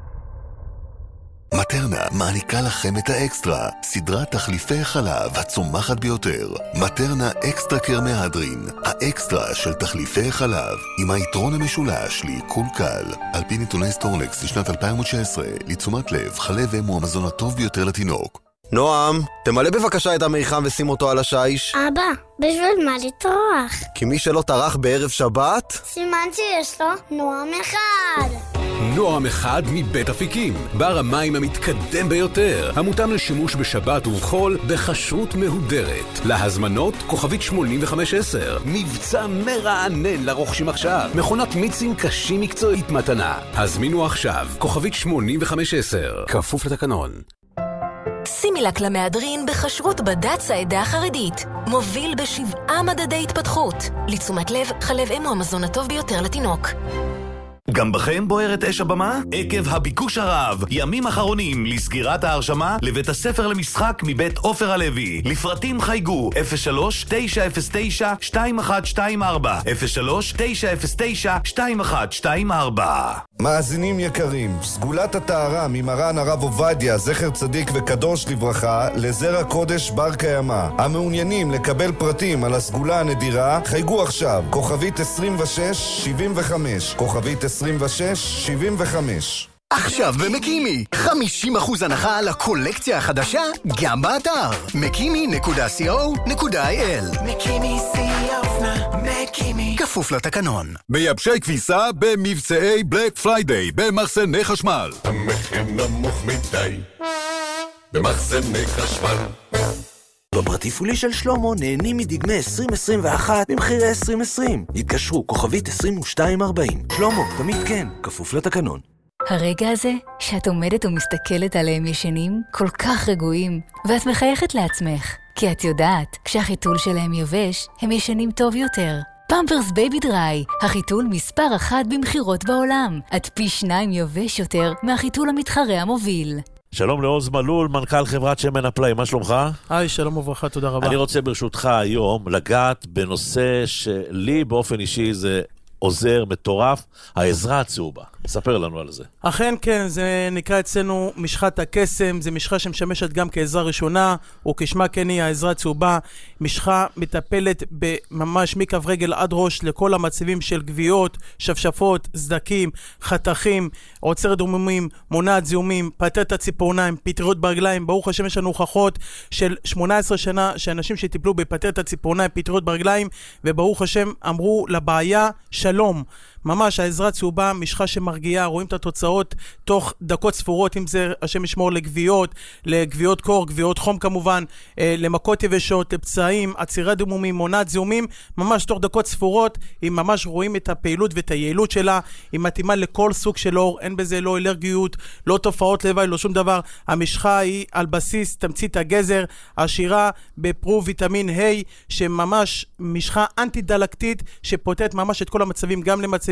מטרנה מעניקה לכם את האקסטרה, סדרת תחליפי חלב הצומחת ביותר. מטרנה אקסטרה קר מהדרין, האקסטרה של תחליפי חלב, עם היתרון המשולש לעיכול קל. על פי נתוני סטורנקס לשנת אלפיים ותשע עשרה, לתשומת לב, חלב אם הוא המזון הטוב ביותר לתינוק. נועם, תמלא בבקשה את המיחם ושים אותו על השיש. אבא, בשביל מה לטרוח? כי מי שלא טרח בערב שבת... סימן שיש לו נועם אחד. נועם אחד מבית אפיקים, בר המים המתקדם ביותר, המותאם לשימוש בשבת ובחול בכשרות מהודרת. להזמנות כוכבית שמונים וחמש עשר. מבצע מרענן לרוכשים עכשיו. מכונת מיצים קשים מקצועית מתנה. הזמינו עכשיו, כוכבית שמונים וחמש עשר. כפוף לתקנון. סימילק למהדרין בחשרות בד"ץ העדה החרדית. מוביל בשבעה מדדי התפתחות. לתשומת לב, חלב אם הוא המזון הטוב ביותר לתינוק. גם בכם בוערת אש הבמה? עקב הביקוש הרב, ימים אחרונים לסגירת ההרשמה לבית הספר למשחק מבית עופר הלוי. לפרטים חייגו אפס שלוש תשע אפס תשע שתיים אחת שתיים ארבע אפס שלוש תשע אפס תשע שתיים אחת שתיים ארבע. מאזינים יקרים, סגולת הטהרה ממרן הרב עובדיה, זכר צדיק וקדוש לברכה, לזרע קודש בר קיימא. המעוניינים לקבל פרטים על הסגולה הנדירה, חייגו עכשיו, כוכבית עשרים ושש שבעים וחמש, כוכבית עשרים ושש שבעים וחמש. עכשיו במקימי, חמישים אחוז הנחה על הקולקציה החדשה, גם באתר מקימי נקודה סי או נקודה איי אל. מקימי שיא האופנה, מקימי. כפוף לתקנון. מייבשי כביסה במבצעי בלק פריידיי במחסני חשמל. המחיר נמוך מדי במחסני חשמל. בפרטיפולי של שלומו נהנים מדגמי עשרים עשרים ואחת במחירי עשרים עשרים. התקשרו, כוכבית עשרים ושתיים ארבעים. שלומו, תמיד כן, כפוף לתקנון. הרגע הזה שאת עומדת ומסתכלת עליהם ישנים, כל כך רגועים, ואת מחייכת לעצמך, כי את יודעת, כשהחיתול שלהם יבש, הם ישנים טוב יותר. פמפרס בייבי דריי, החיתול מספר אחת במחירות בעולם, עד פי שניים יבש יותר מהחיתול המתחרה המוביל. שלום לעוז מלול, מנכ"ל חברת שמן הפלאי, מה שלומך? היי, שלום וברכה, תודה רבה. אני רוצה ברשותך היום לגעת בנושא שלי באופן אישי זה עוזר מטורף, העזרה הצהובה. ספר לנו על זה. אכן כן, זה נקרא אצלנו משחת הקסם, זה משחה שמשמשת גם כעזרה ראשונה, או כשמה כן היא העזרה הצהובה. משחה מטפלת ממש מכף רגל עד ראש לכל המצבים של גוויות, שפשפות, סדקים, חתכים, עוצרת דוממים, מונעת זיהומים, פטרת הציפורניים, פטריות ברגליים. ברוך השם יש לנו הוכחות של שמונה עשרה שנה שאנשים שטיפלו בפטרת הציפורניים, פטריות ברגליים, וברוך השם אמרו לבעיה שלום. ממש העזרה צהובה, משחה שמרגיעה, רואים את התוצאות תוך דקות ספורות, אם זה השם ישמור לגוויות, לגוויות קור, גוויות חום כמובן, למכות יבשות, לפצעים, עצירת דמומים, מונעת זיהומים, ממש תוך דקות ספורות, אם ממש רואים את הפעילות ואת היעילות שלה, היא מתאימה לכל סוג של אור, אין בזה לא אלרגיות, לא תופעות לוואי, לא שום דבר. המשחה היא על בסיס תמצית הגזר, עשירה בפרו ויטמין ה', שממש משחה אנטי דלקתית, שפותרת ממש את כל המצבים, גם למצבים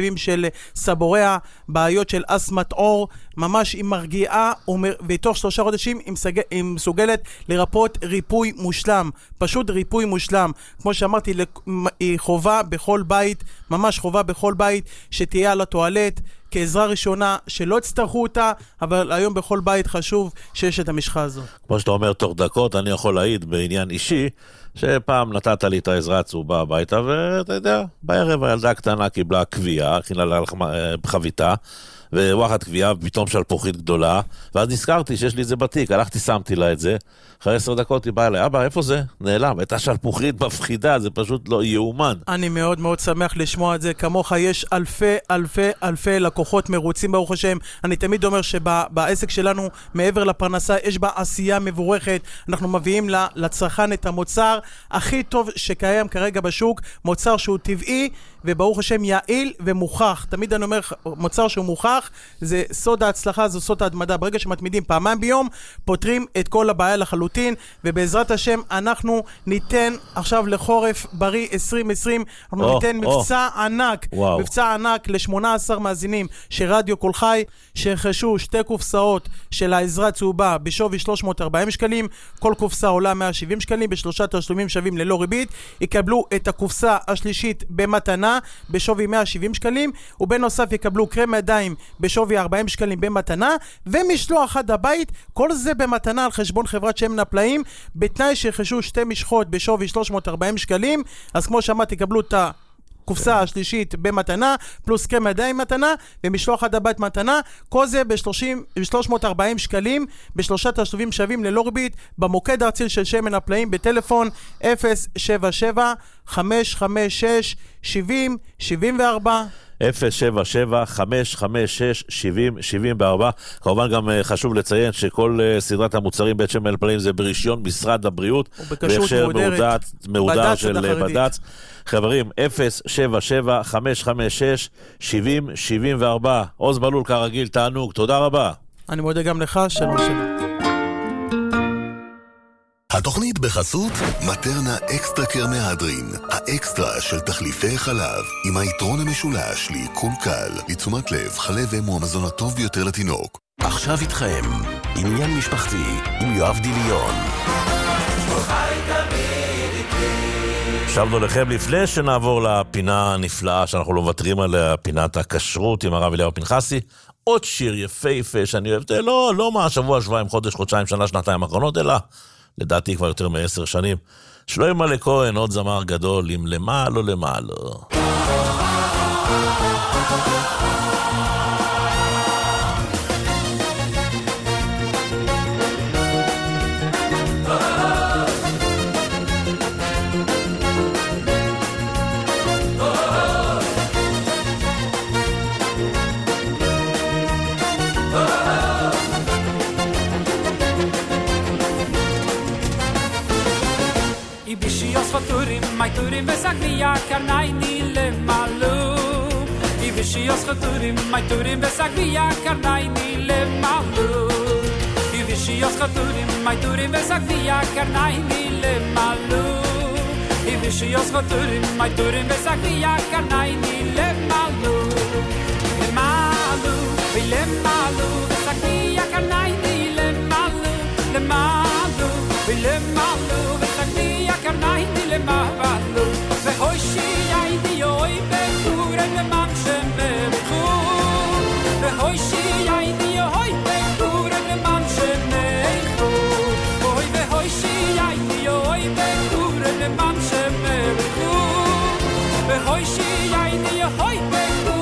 כאבים של סבוריה, בעיות של אסמת עור, ממש היא מרגיעה, ותוך שלושה חודשים היא, מסג... היא מסוגלת לרפות ריפוי מושלם, פשוט ריפוי מושלם. כמו שאמרתי, היא חובה בכל בית, ממש חובה בכל בית, שתהיה על הטואלט, כעזרה ראשונה, שלא הצטרכו אותה, אבל היום בכל בית חשוב שיש את המשחה הזו. כמו שאתה אומר, תוך דקות, אני יכול להעיד בעניין אישי, שפעם נתת לי את העזרה הצהובה הביתה, ואתה יודע, בערב הילדה הקטנה קיבלה קביעה, הכינה לה חביתה, וואחת קביעה, פתאום שלפוחית גדולה, ואז נזכרתי שיש לי את זה בתיק, הלכתי, שמתי לה את זה, אחרי עשר דקות היא באה אליי, אבא, איפה זה? נעלם, הייתה שלפוחית מפחידה, זה פשוט לא יאומן. אני מאוד מאוד שמח לשמוע את זה, כמוך יש אלפי אלפי אלפי לקוחות מרוצים ברוך השם. אני תמיד אומר שבעסק שלנו, מעבר לפרנסה, יש בה עשייה מבורכת, אנחנו מביאים לצרכן את המוצר הכי טוב שקיים כרגע בשוק, מוצר שהוא טבעי, וברוך השם יעיל ומוכח. תמיד אני אומר, מוצר שהוא מוכח, זה סוד ההצלחה, זה סוד ההתמדה. ברגע שמתמידים פעמיים ביום, פותרים את כל הבעיה לחלוטין, ובעזרת השם אנחנו ניתן עכשיו לחורף בריא עשרים עשרים, אנחנו oh, ניתן oh. מבצע ענק, wow. מבצע ענק ל-שמונה עשר מאזינים של רדיו כל חי, שרכשו שתי קופסאות של העזרה צהובה בשווי שלוש מאות וארבעים שקלים, כל קופסה עולה מאה ושבעים שקלים, בשלושה תשלומים שווים ללא ריבית, יקבלו את הקופסה השלישית במתנה, בשווי מאה ושבעים שקלים, ובנוסף יקבלו קרם ידיים בשווי ארבעים שקלים במתנה, ומשלוח עד הבית, כל זה במתנה על חשבון חברת שמן הפלאים, בתנאי שירכשו שתי משחות בשווי שלוש מאות וארבעים שקלים, אז כמו שאמרתי, יקבלו את הקופסה השלישית במתנה, פלוס קרם ידיים מתנה, ומשלוח עד הבית מתנה, כל זה ב-שלוש מאות וארבעים שקלים, בשלושה תשלומים שווים ללא ריבית, במוקד הארצי של שמן הפלאים, בטלפון אפס שבע שבע חמש חמש שש שבעים שבעים וארבע. אפס שבע שבע חמש חמש שש שבעים שבעים וארבע. כמובן גם חשוב לציין שכל סדרת המוצרים בית שמן הפלאים זה ברישיון משרד הבריאות, בהכשר מהודר של בד"ץ. חברים, אפס שבע שבע חמש חמש שש שבעים שבעים וארבע. עוז מלול כרגיל, תענוג, תודה רבה. אני מודה גם לך, שלום שלום. התוכנית בחסות מטרנה אקסטרה קר מהדרין, האקסטרה של תחליפי חלב, עם היתרון המשולש לעיכול קל, לתשומת לב, חלב אם הוא המזון הטוב ביותר לתינוק. עכשיו איתכם, עניין משפחתי עם יואב דיליון. שבנו לכם לפני שנעבור לפינה הנפלאה שאנחנו לא מוותרים עליה, פינת הכשרות עם הרב אליהו פנחסי. עוד שיר יפהפה שאני אוהב, לא, לא מה, שבוע, שבועיים, חודש, חודשיים, שנה, שנתיים האחרונות, אלא לדעתי כבר יותר מעשר שנים. שלמה לכהן, עוד זמר גדול, עם למה לא למה לא. Mai turim vesagvia karnai nile malu Ivishi yoschaturim Mai turim vesagvia karnai nile malu Ivishi yoschaturim Mai turim vesagvia karnai nile malu Ivishi yoschaturim Mai turim vesagvia karnai nile malu Le malu Le malu vesagvia karnai nile malu Le malu Le malu vesagvia karnai nile malu Vehoishi yaidi yoi bekuren man shemechu Vehoishi yaidi yoi bekuren man shemechu Oi vehoishi yaidi yoi bekuren man shemechu Vehoishi yaidi yoi bekuren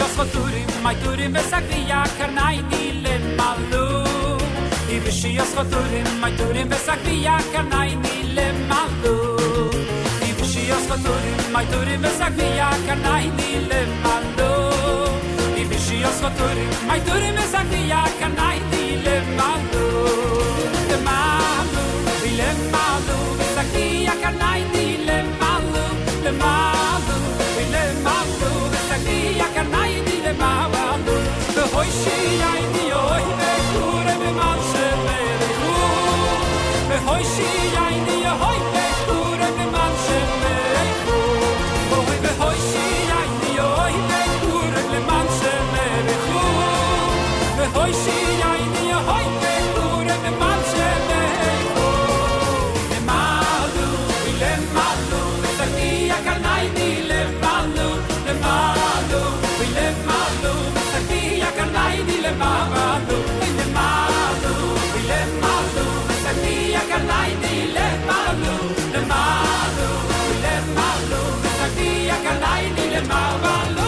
vicious khaturim my turim besakvia karnaini le malu I vicious khaturim my turim besakvia karnaini le malu I vicious khaturim my turim besakvia karnaini le malu I vicious khaturim my turim besakvia karnaini le malu le malu le malu besakvia karnaini le malu le malu le malu besakvia karnaini le malu the hoishi ai di oi me kure me manche me ru me hoishi ai di oi me kure me manche me ru oi me hoishi ai di oi me kure me manche me ru me hoishi ai di oi me kure me manche me ru le malu le malu besakvia karnaini le malu le malu le malu besakvia karnaini le malu le malu le malu besakvia karnaini le malu le malu le malu besakvia karnaini le malu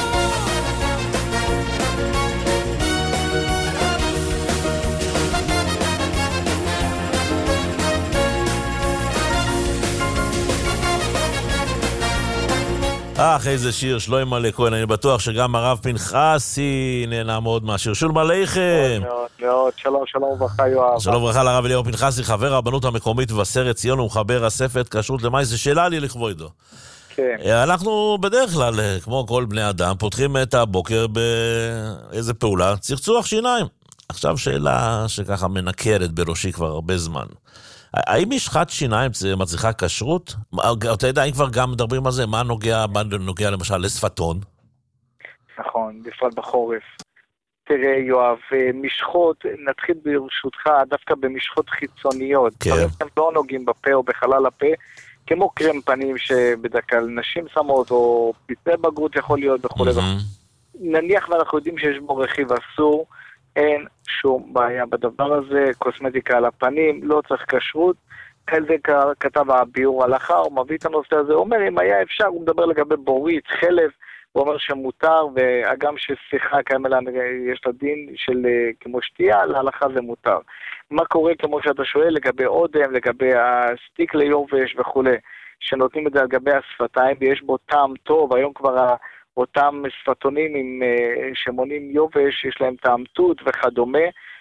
אך, איזה שיר, שלום עלי כהן, אני בטוח שגם הרב פנחסי נהנה מאוד מהשיר. שולם עליכם. מאוד מאוד, שלום, שלום וברכה יואב. שלום וברכה לרב אליהו פנחסי, חבר הרבנות המקומית מבשרת ציון ומחבר הספר כשרות למאי. זה שאלה לי לכבודו. כן. אנחנו בדרך כלל, כמו כל בני אדם, פותחים את הבוקר באיזה פעולה, צחצוח שיניים. עכשיו שאלה שככה מנקרת בראשי כבר הרבה זמן. האם משחת שיניים מצריכה כשרות? אתה יודע, אם כבר גם מדברים על זה, מה נוגע, מה נוגע למשל לספתון? נכון, בפרט בחורף. תראה יואב, משחות, נתחיל ברשותך דווקא במשחות חיצוניות. כן. הם לא נוגעים בפה או בחלל הפה, כמו קרם פנים שבדרך כלל נשים שמות, או פצעי בגרות יכול להיות וכו'. נניח ואנחנו יודעים שיש בו רכיב אסור, אין שום בעיה בדבר הזה, קוסמטיקה על הפנים, לא צריך כשרות. על זה כתב הביאור הלכה, הוא מביא את הנושא הזה, הוא אומר אם היה אפשר, הוא מדבר לגבי בורית, חלב, הוא אומר שמותר, והגם ששיחה כאמלה יש לה דין של כמו שתייה, להלכה זה מותר. מה קורה כמו שאתה שואל לגבי אודם, לגבי הסטיק ליובש וכו', שנותנים את זה לגבי השפתיים, ויש בו טעם טוב, היום כבר אותם שפתונים עם, שמונים יובש, יש להם טעם תות וכדומה.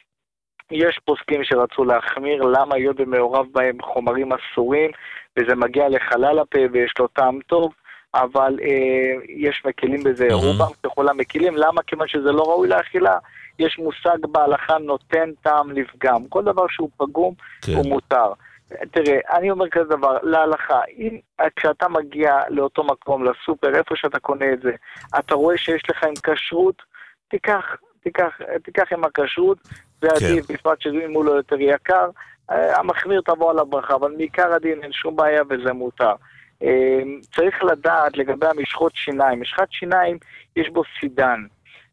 יש פוסקים שרצו להחמיר, למה להיות במעורב בהם חומרים אסורים, וזה מגיע לחלל הפה ויש לו טעם טוב, אבל אה, יש מקילים בזה, mm-hmm. רובם ככולם מקילים, למה? כיוון שזה לא ראוי לאכילה, יש מושג בהלכה נותן טעם לפגם, כל דבר שהוא פגום כן. הוא מותר. תראה, אני אומר כזה דבר, להלכה, אם כשאתה מגיע לאותו מקום, לסופר, איפה שאתה קונה את זה, אתה רואה שיש לך עם כשרות, תיקח, תיקח, תיקח עם הכשרות, זה כן. עדיף, בפרט שאם הוא לא יותר יקר, המחמיר תבוא על הברכה, אבל מעיקר הדין אין שום בעיה וזה מותר. צריך לדעת לגבי המשחות שיניים, משחת שיניים יש בו סידן,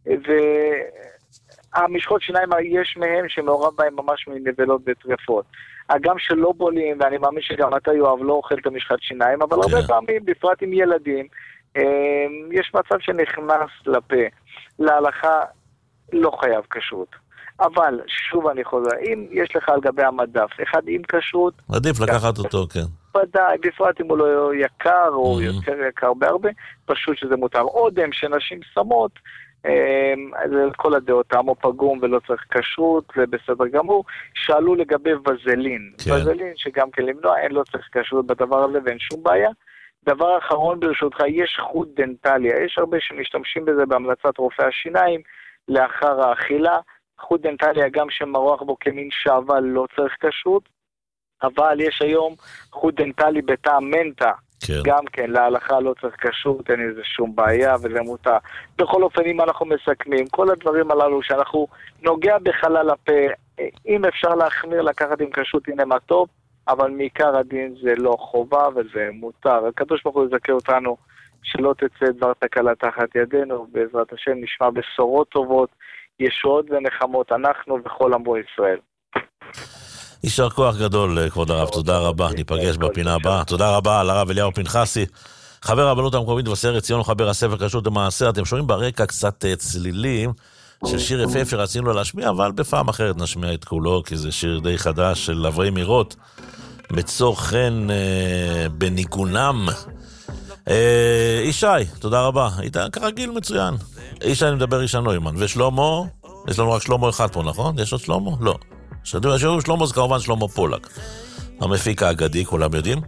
והמשחות שיניים יש מהם שמעורב בהם ממש מנבלות וטרפות. הגם שלא בולים, ואני מאמין שגם אתה יואב לא אוכל את המשחת שיניים, אבל הרבה פעמים, בפרט עם ילדים, יש מצב שנכנס לפה. להלכה לא חייב כשרות. אבל, שוב אני חוזר, אם יש לך על גבי המדף, אחד עם כשרות... עדיף לקחת אותו, כן. ודאי, בפרט אם הוא לא יקר, או יותר יקר בהרבה, פשוט שזה מותר. אודם שנשים שמות, זה כל הדעות, טעמו פגום ולא צריך כשרות, זה בסדר גמור. שאלו לגבי וזלין. וזלין שגם כן למנוע, אין לא צריך כשרות בדבר הזה ואין שום בעיה. דבר אחרון ברשותך, יש חוט דנטליה. יש הרבה שמשתמשים בזה בהמלצת רופאי השיניים, לאחר האכילה. חוט דנטליה גם שמרוח בו כמין שעבה לא צריך כשרות, אבל יש היום חוט דנטלי בטעם מנטה, כן. גם כן להלכה לא צריך כשרות, אין איזה שום בעיה וזה מותר. בכל אופן אם אנחנו מסכמים, כל הדברים הללו שאנחנו נוגע בחלל הפה, אם אפשר להחמיר לקחת עם כשרות הנה מה טוב, אבל מעיקר הדין זה לא חובה וזה מותר. הקדוש ברוך הוא יזכה אותנו שלא תצא דבר תקלה תחת ידינו, בעזרת השם נשמע בשורות טובות, ישועות ונחמות אנחנו וכל עמו ישראל. יישר כוח גדול, כבוד הרב, תודה רבה, ניפגש בפינה הבאה. תודה רבה לרב אליהו פנחסי, חבר הרבנות המקומית מבשרת ציון, חבר הספר כשרות למעשר. אתם שומעים ברקע קצת צלילים של שיר יפה שרצינו לו להשמיע, אבל בפעם אחרת נשמיע את כולו, כי זה שיר די חדש של אברהם מירות, מצור חן אה, בניגונם. אה, ישי, תודה רבה, היית כרגיל מצוין. ישי, אני מדבר ישי נוימן, ושלמה, יש לנו רק שלמה אחד פה, נכון? יש עוד שלמה? לא. שדור שלמה זה כמובן שלמה פולק, המפיק האגדי, כולם יודעים.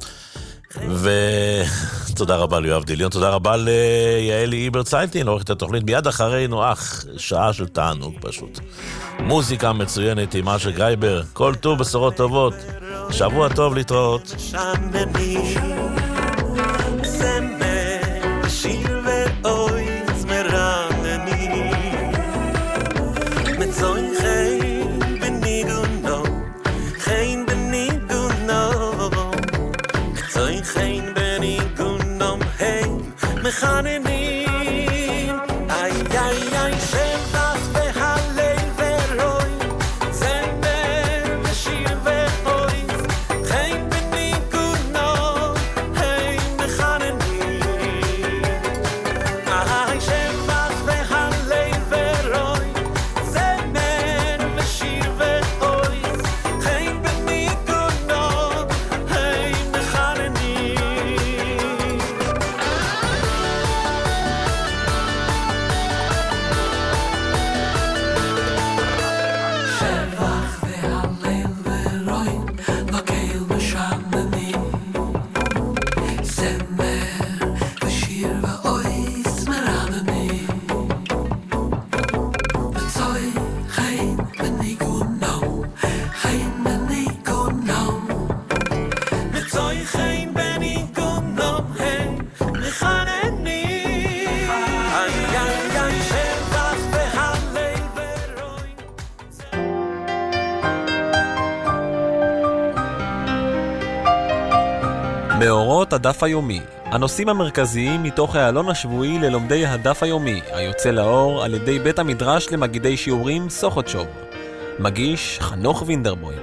ותודה רבה ליואב דיליון, תודה רבה ליעלי איברצייטין, עורכת התוכנית. מיד אחרינו, אך, שעה של תענוג פשוט. מוזיקה מצוינת עם אשר גרייבר, כל טוב, בשורות טובות, שבוע טוב, להתראות. שיר ואוי זמרנני מצוי חיין בניגונו חיין בניגונו מצוי חיין בניגונו הם מחננים איי איי איי שבח והלל ורוי זמר ושיר ואוי חיין בניגונו הם מחננים מאורות הדף היומי, הנושאים המרכזיים מתוך העלון השבועי ללומדי הדף היומי, היוצא לאור על ידי בית המדרש למגידי שיעורים סוחotשוב. מגיש חנוך וינדרבוים.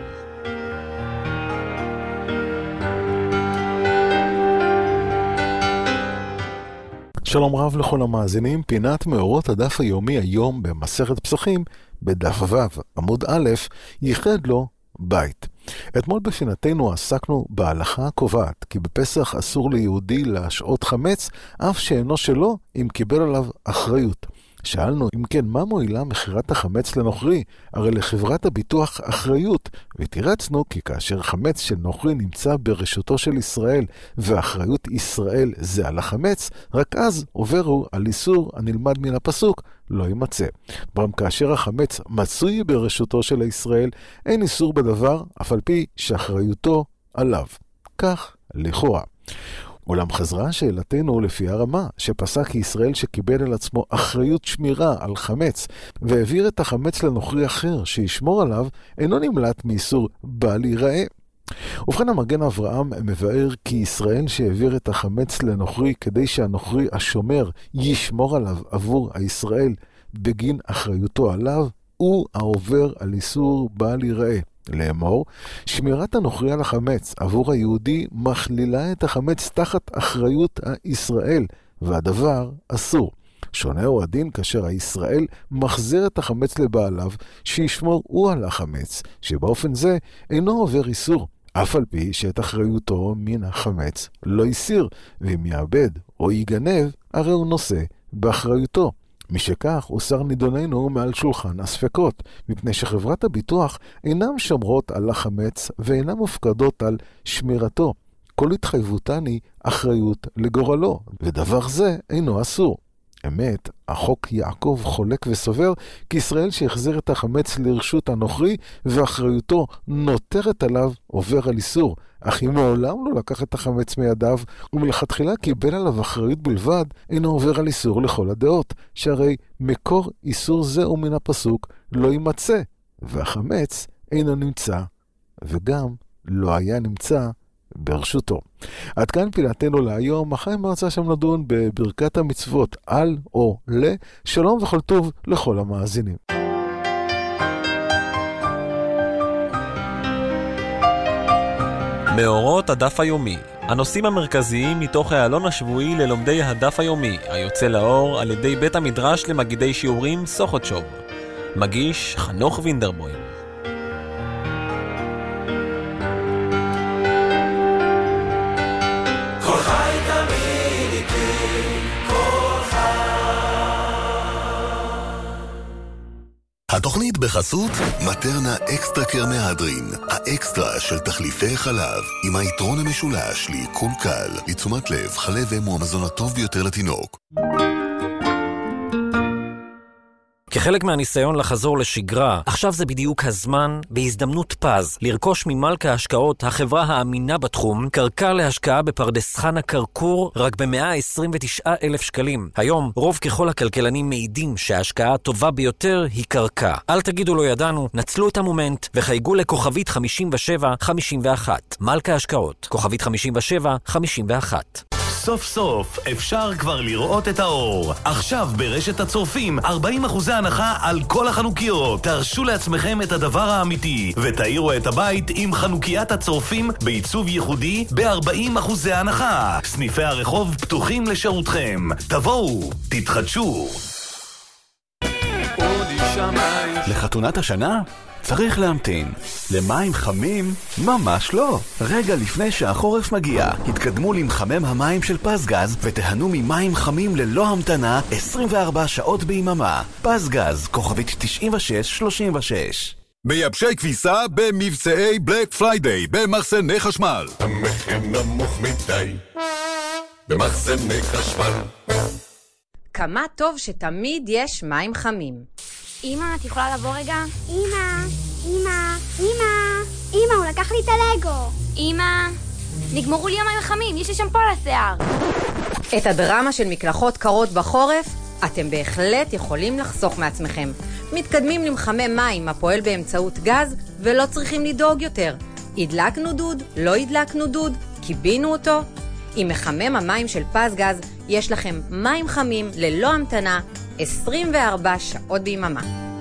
שלום רב לכל המאזינים, פינת מאורות הדף היומי היום במסכת פסחים, בדף ו' עמוד א', ייחד לו בית. אתמול בפינתנו עסקנו בהלכה הקובעת כי בפסח אסור ליהודי להשעות חמץ, אף שאינו שלו אם קיבל עליו אחריות. שאלנו אם כן מה מועילה מחירת החמץ לנוכרי, הרי לחברת הביטוח אחריות, ותירצנו כי כאשר חמץ של נוכרי נמצא ברשותו של ישראל ואחריות ישראל זה על החמץ, רק אז עוברו על איסור הנלמד מן הפסוק לא יימצא. ברם כאשר החמץ מצוי ברשותו של ישראל אין איסור בדבר אף על פי שאחריותו עליו. כך לכאורה. אולם חזרה שאלתנו לפי הרמה, שפסק ישראל שקיבל על עצמו אחריות שמירה על חמץ, והעביר את החמץ לנוכרי אחר שישמור עליו, אינו נמלט מאיסור בל ייראה. ובכן המגן אברהם מבאר כי ישראל שהעביר את החמץ לנוכרי כדי שהנוכרי השומר ישמור עליו עבור הישראל בגין אחריותו עליו, הוא העובר על איסור בל ייראה. לאמור, שמירת הנוכרי על החמץ עבור היהודי מכלילה את החמץ תחת אחריות הישראל, והדבר אסור. שונה הוא הדין כאשר הישראל מחזיר את החמץ לבעליו, שישמור הוא על החמץ, שבאופן זה אינו עובר איסור, אף על פי שאת אחריותו מן החמץ לא יסיר, ואם יאבד או יגנב, הרי הוא נושא באחריותו. משכך הוסר נידוננו מעל שולחן הספקות, מפני שחברת הביטוח אינם שומרות על החמץ ואינם מופקדות על שמירתו. כל התחייבותן היא אחריות לגורלו, ודבר זה אינו אסור. אמת, החוק יעקב חולק וסובר כי ישראל שהחזיר את החמץ לרשות הנוכרי ואחריותו נותרת עליו עובר על איסור, אך אם מעולם לא לקח את החמץ מידיו ומלכתחילה קיבל עליו אחריות בלבד, אינו עובר על איסור לכל הדעות, שהרי מקור איסור זה הוא מן הפסוק לא יימצא, והחמץ אינו נמצא וגם לא היה נמצא ברשותו. עד כאן פינתנו להיום, אחרי מרצה שם נדון בברכת המצוות על או ל. שלום וכל טוב לכל המאזינים. מאורות הדף היומי, הנושאים המרכזיים מתוך העלון השבועי ללומדי הדף היומי, היוצא לאור על ידי בית המדרש למגידי שיעורים סוכותשוב. מגיש חנוך וינדרבוים. כל חי תמיד איתי, כל חי. התוכנית בחסות מטרנה אקסטרה קר מהדרין, האקסטרה של תחליפי חלב, עם היתרון המשולש לעיכול קל, לתשומת לב, חלב אם הוא המזון הטוב ביותר לתינוק. כחלק מהניסיון לחזור לשגרה, עכשיו זה בדיוק הזמן, בהזדמנות פז, לרכוש ממלכה ההשקעות, החברה האמינה בתחום, קרקע להשקעה בפרדס חנה קרקור, רק ב-מאה עשרים ותשעה אלף שקלים. היום, רוב ככל הכלכלנים מעידים שההשקעה הטובה ביותר היא קרקע. אל תגידו לא ידענו, נצלו את המומנט, וחייגו לכוכבית חמישים ושבע חמישים ואחת. מלכה ההשקעות, כוכבית חמישים ושבע חמישים ואחת. סוף סוף אפשר כבר לראות את האור. עכשיו ברשת הצורפים ארבעים אחוז הנחה על כל החנוכיות. תרשו לעצמכם את הדבר האמיתי ותאירו את הבית עם חנוקיית הצורפים בעיצוב ייחודי ב-ארבעים אחוז הנחה. סניפי הרחוב פתוחים לשירותכם. תבואו, תתחדשו. לחתונת השנה? צריך להמתין. למים חמים? ממש לא. רגע לפני שהחורף מגיע, התקדמו למחמם המים של פזגז ותהנו ממים חמים ללא המתנה עשרים וארבע שעות ביממה. פזגז, כוכבית תשעים ושש שלושים ושש. מייבשי כביסה במבצעי בלק פריידיי במחסני חשמל. המחיר נמוך מדי במחסני חשמל. כמה טוב שתמיד יש מים חמים. אמא, את יכולה לבוא רגע? אמא, אמא, אמא, אמא, הוא לקח לי את הלגו. אמא, נגמרו לי המים החמים, יש לי שמפו על השיער. את הדרמה של מקלחות קרות בחורף, אתם בהחלט יכולים לחסוך מעצמכם. מתקדמים למחמם מים הפועל באמצעות גז, ולא צריכים לדאוג יותר. הדלקנו דוד, לא הדלקנו דוד, קיבינו אותו. עם מחמם המים של פזגז, יש לכם מים חמים ללא המתנה, עשרים וארבע שעות ביממה.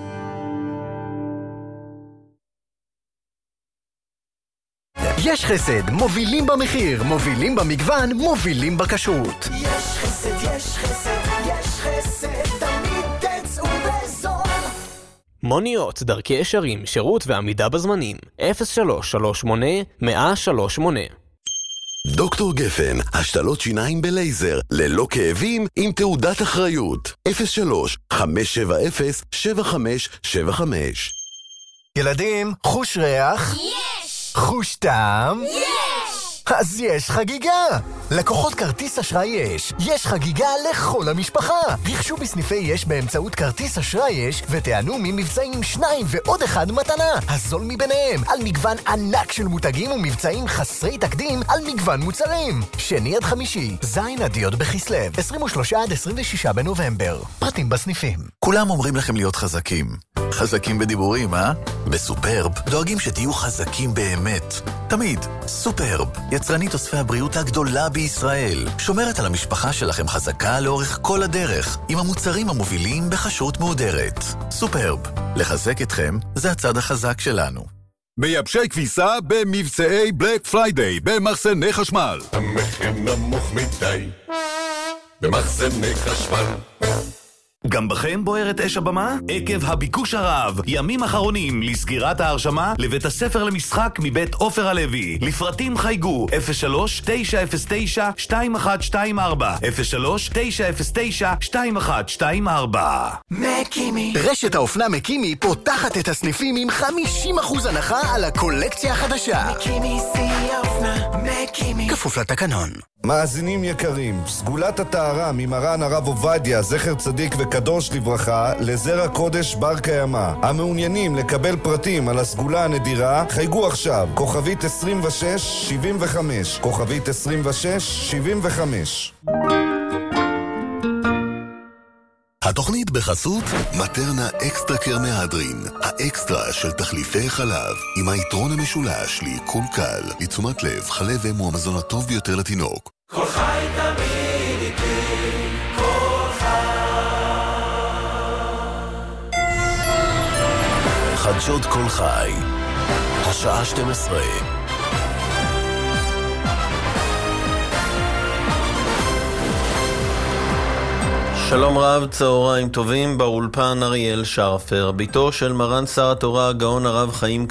יש חסד, מובילים במחיר, מובילים במגוון, מובילים בכשרות. יש חסד, יש חסד, יש חסד, תמיד תצאו בזול. מוניות, דרכי ישרים, שירות ועמידה בזמנים. אפס שלוש שלוש שמונה מאה שלוש שמונה. דוקטור גפן, השתלות שיניים בלייזר, ללא כאבים, עם תעודת אחריות. אפס שלוש חמש שבע אפס שבע חמש שבע חמש. ילדים, חוש ריח? יש! חוש טעם? יש! אז יש חגיגה! לקוחות כרטיס אשראי יש. יש חגיגה לכל המשפחה. רכשו בסניפי יש באמצעות כרטיס אשראי יש, ותענו ממבצעים שניים ועוד אחד מתנה. הזול מביניהם, על מגוון ענק של מותגים ומבצעים חסרי תקדים על מגוון מוצרים. שני עד חמישי, זין עדיות בכסלב, עשרים ושלושה עד עשרים ושישה בנובמבר. פרטים בסניפים. כולם אומרים לכם להיות חזקים. חזקים בדיבורים, אה? בסופרב דואגים שתהיו חזקים באמת. תמיד. סופרב, יצרנית אוספי הבריאות הגדולה בישראל. שומרת על המשפחה שלכם חזקה לאורך כל הדרך, עם המוצרים המובילים בחשות מהודרת. סופרב, לחזק אתכם זה הצד החזק שלנו. מייבשי כביסה במבצעי בלק פריידיי במחסני חשמל. המחיר נמוך מדי במחסני חשמל. גם בכם בוערת אש הבמה? עקב הביקוש הרב, ימים אחרונים לסגירת ההרשמה לבית הספר למשחק מבית עופר הלוי. לפרטים חייגו אפס שלוש תשע אפס תשע שתיים אחת שתיים ארבע אפס שלוש תשע אפס תשע שתיים אחת שתיים ארבע. מקימי. רשת האופנה מקימי פותחת את הסניפים עם חמישים אחוז הנחה על הקולקציה החדשה. מקימי שיא האופנה, מקימי. כפוף לתקנון. מאזינים יקרים, סגולת הטהרה ממרן הרב עובדיה, זכר צדיק וקדוש לברכה, לזרע קודש בר קיימא. המעוניינים לקבל פרטים על הסגולה הנדירה, חייגו עכשיו, כוכבית עשרים ושש שבעים וחמש, כוכבית עשרים ושש שבעים וחמש. התוכנית בחסות מטרנה אקסטרה קר מהדרין, האקסטרה של תחליפי חלב, עם היתרון המשולש לעיכול קל, לתשומת לב, חלב אם הוא המזון הטוב ביותר לתינוק. כל חי תמיד איתי, כל חי. חדשות כל חי, השעה שתים עשרה. שלום רב, צהריים טובים, באולפן אריאל שרפר, ביתו של מרן שר התורה הגאון הרב חיים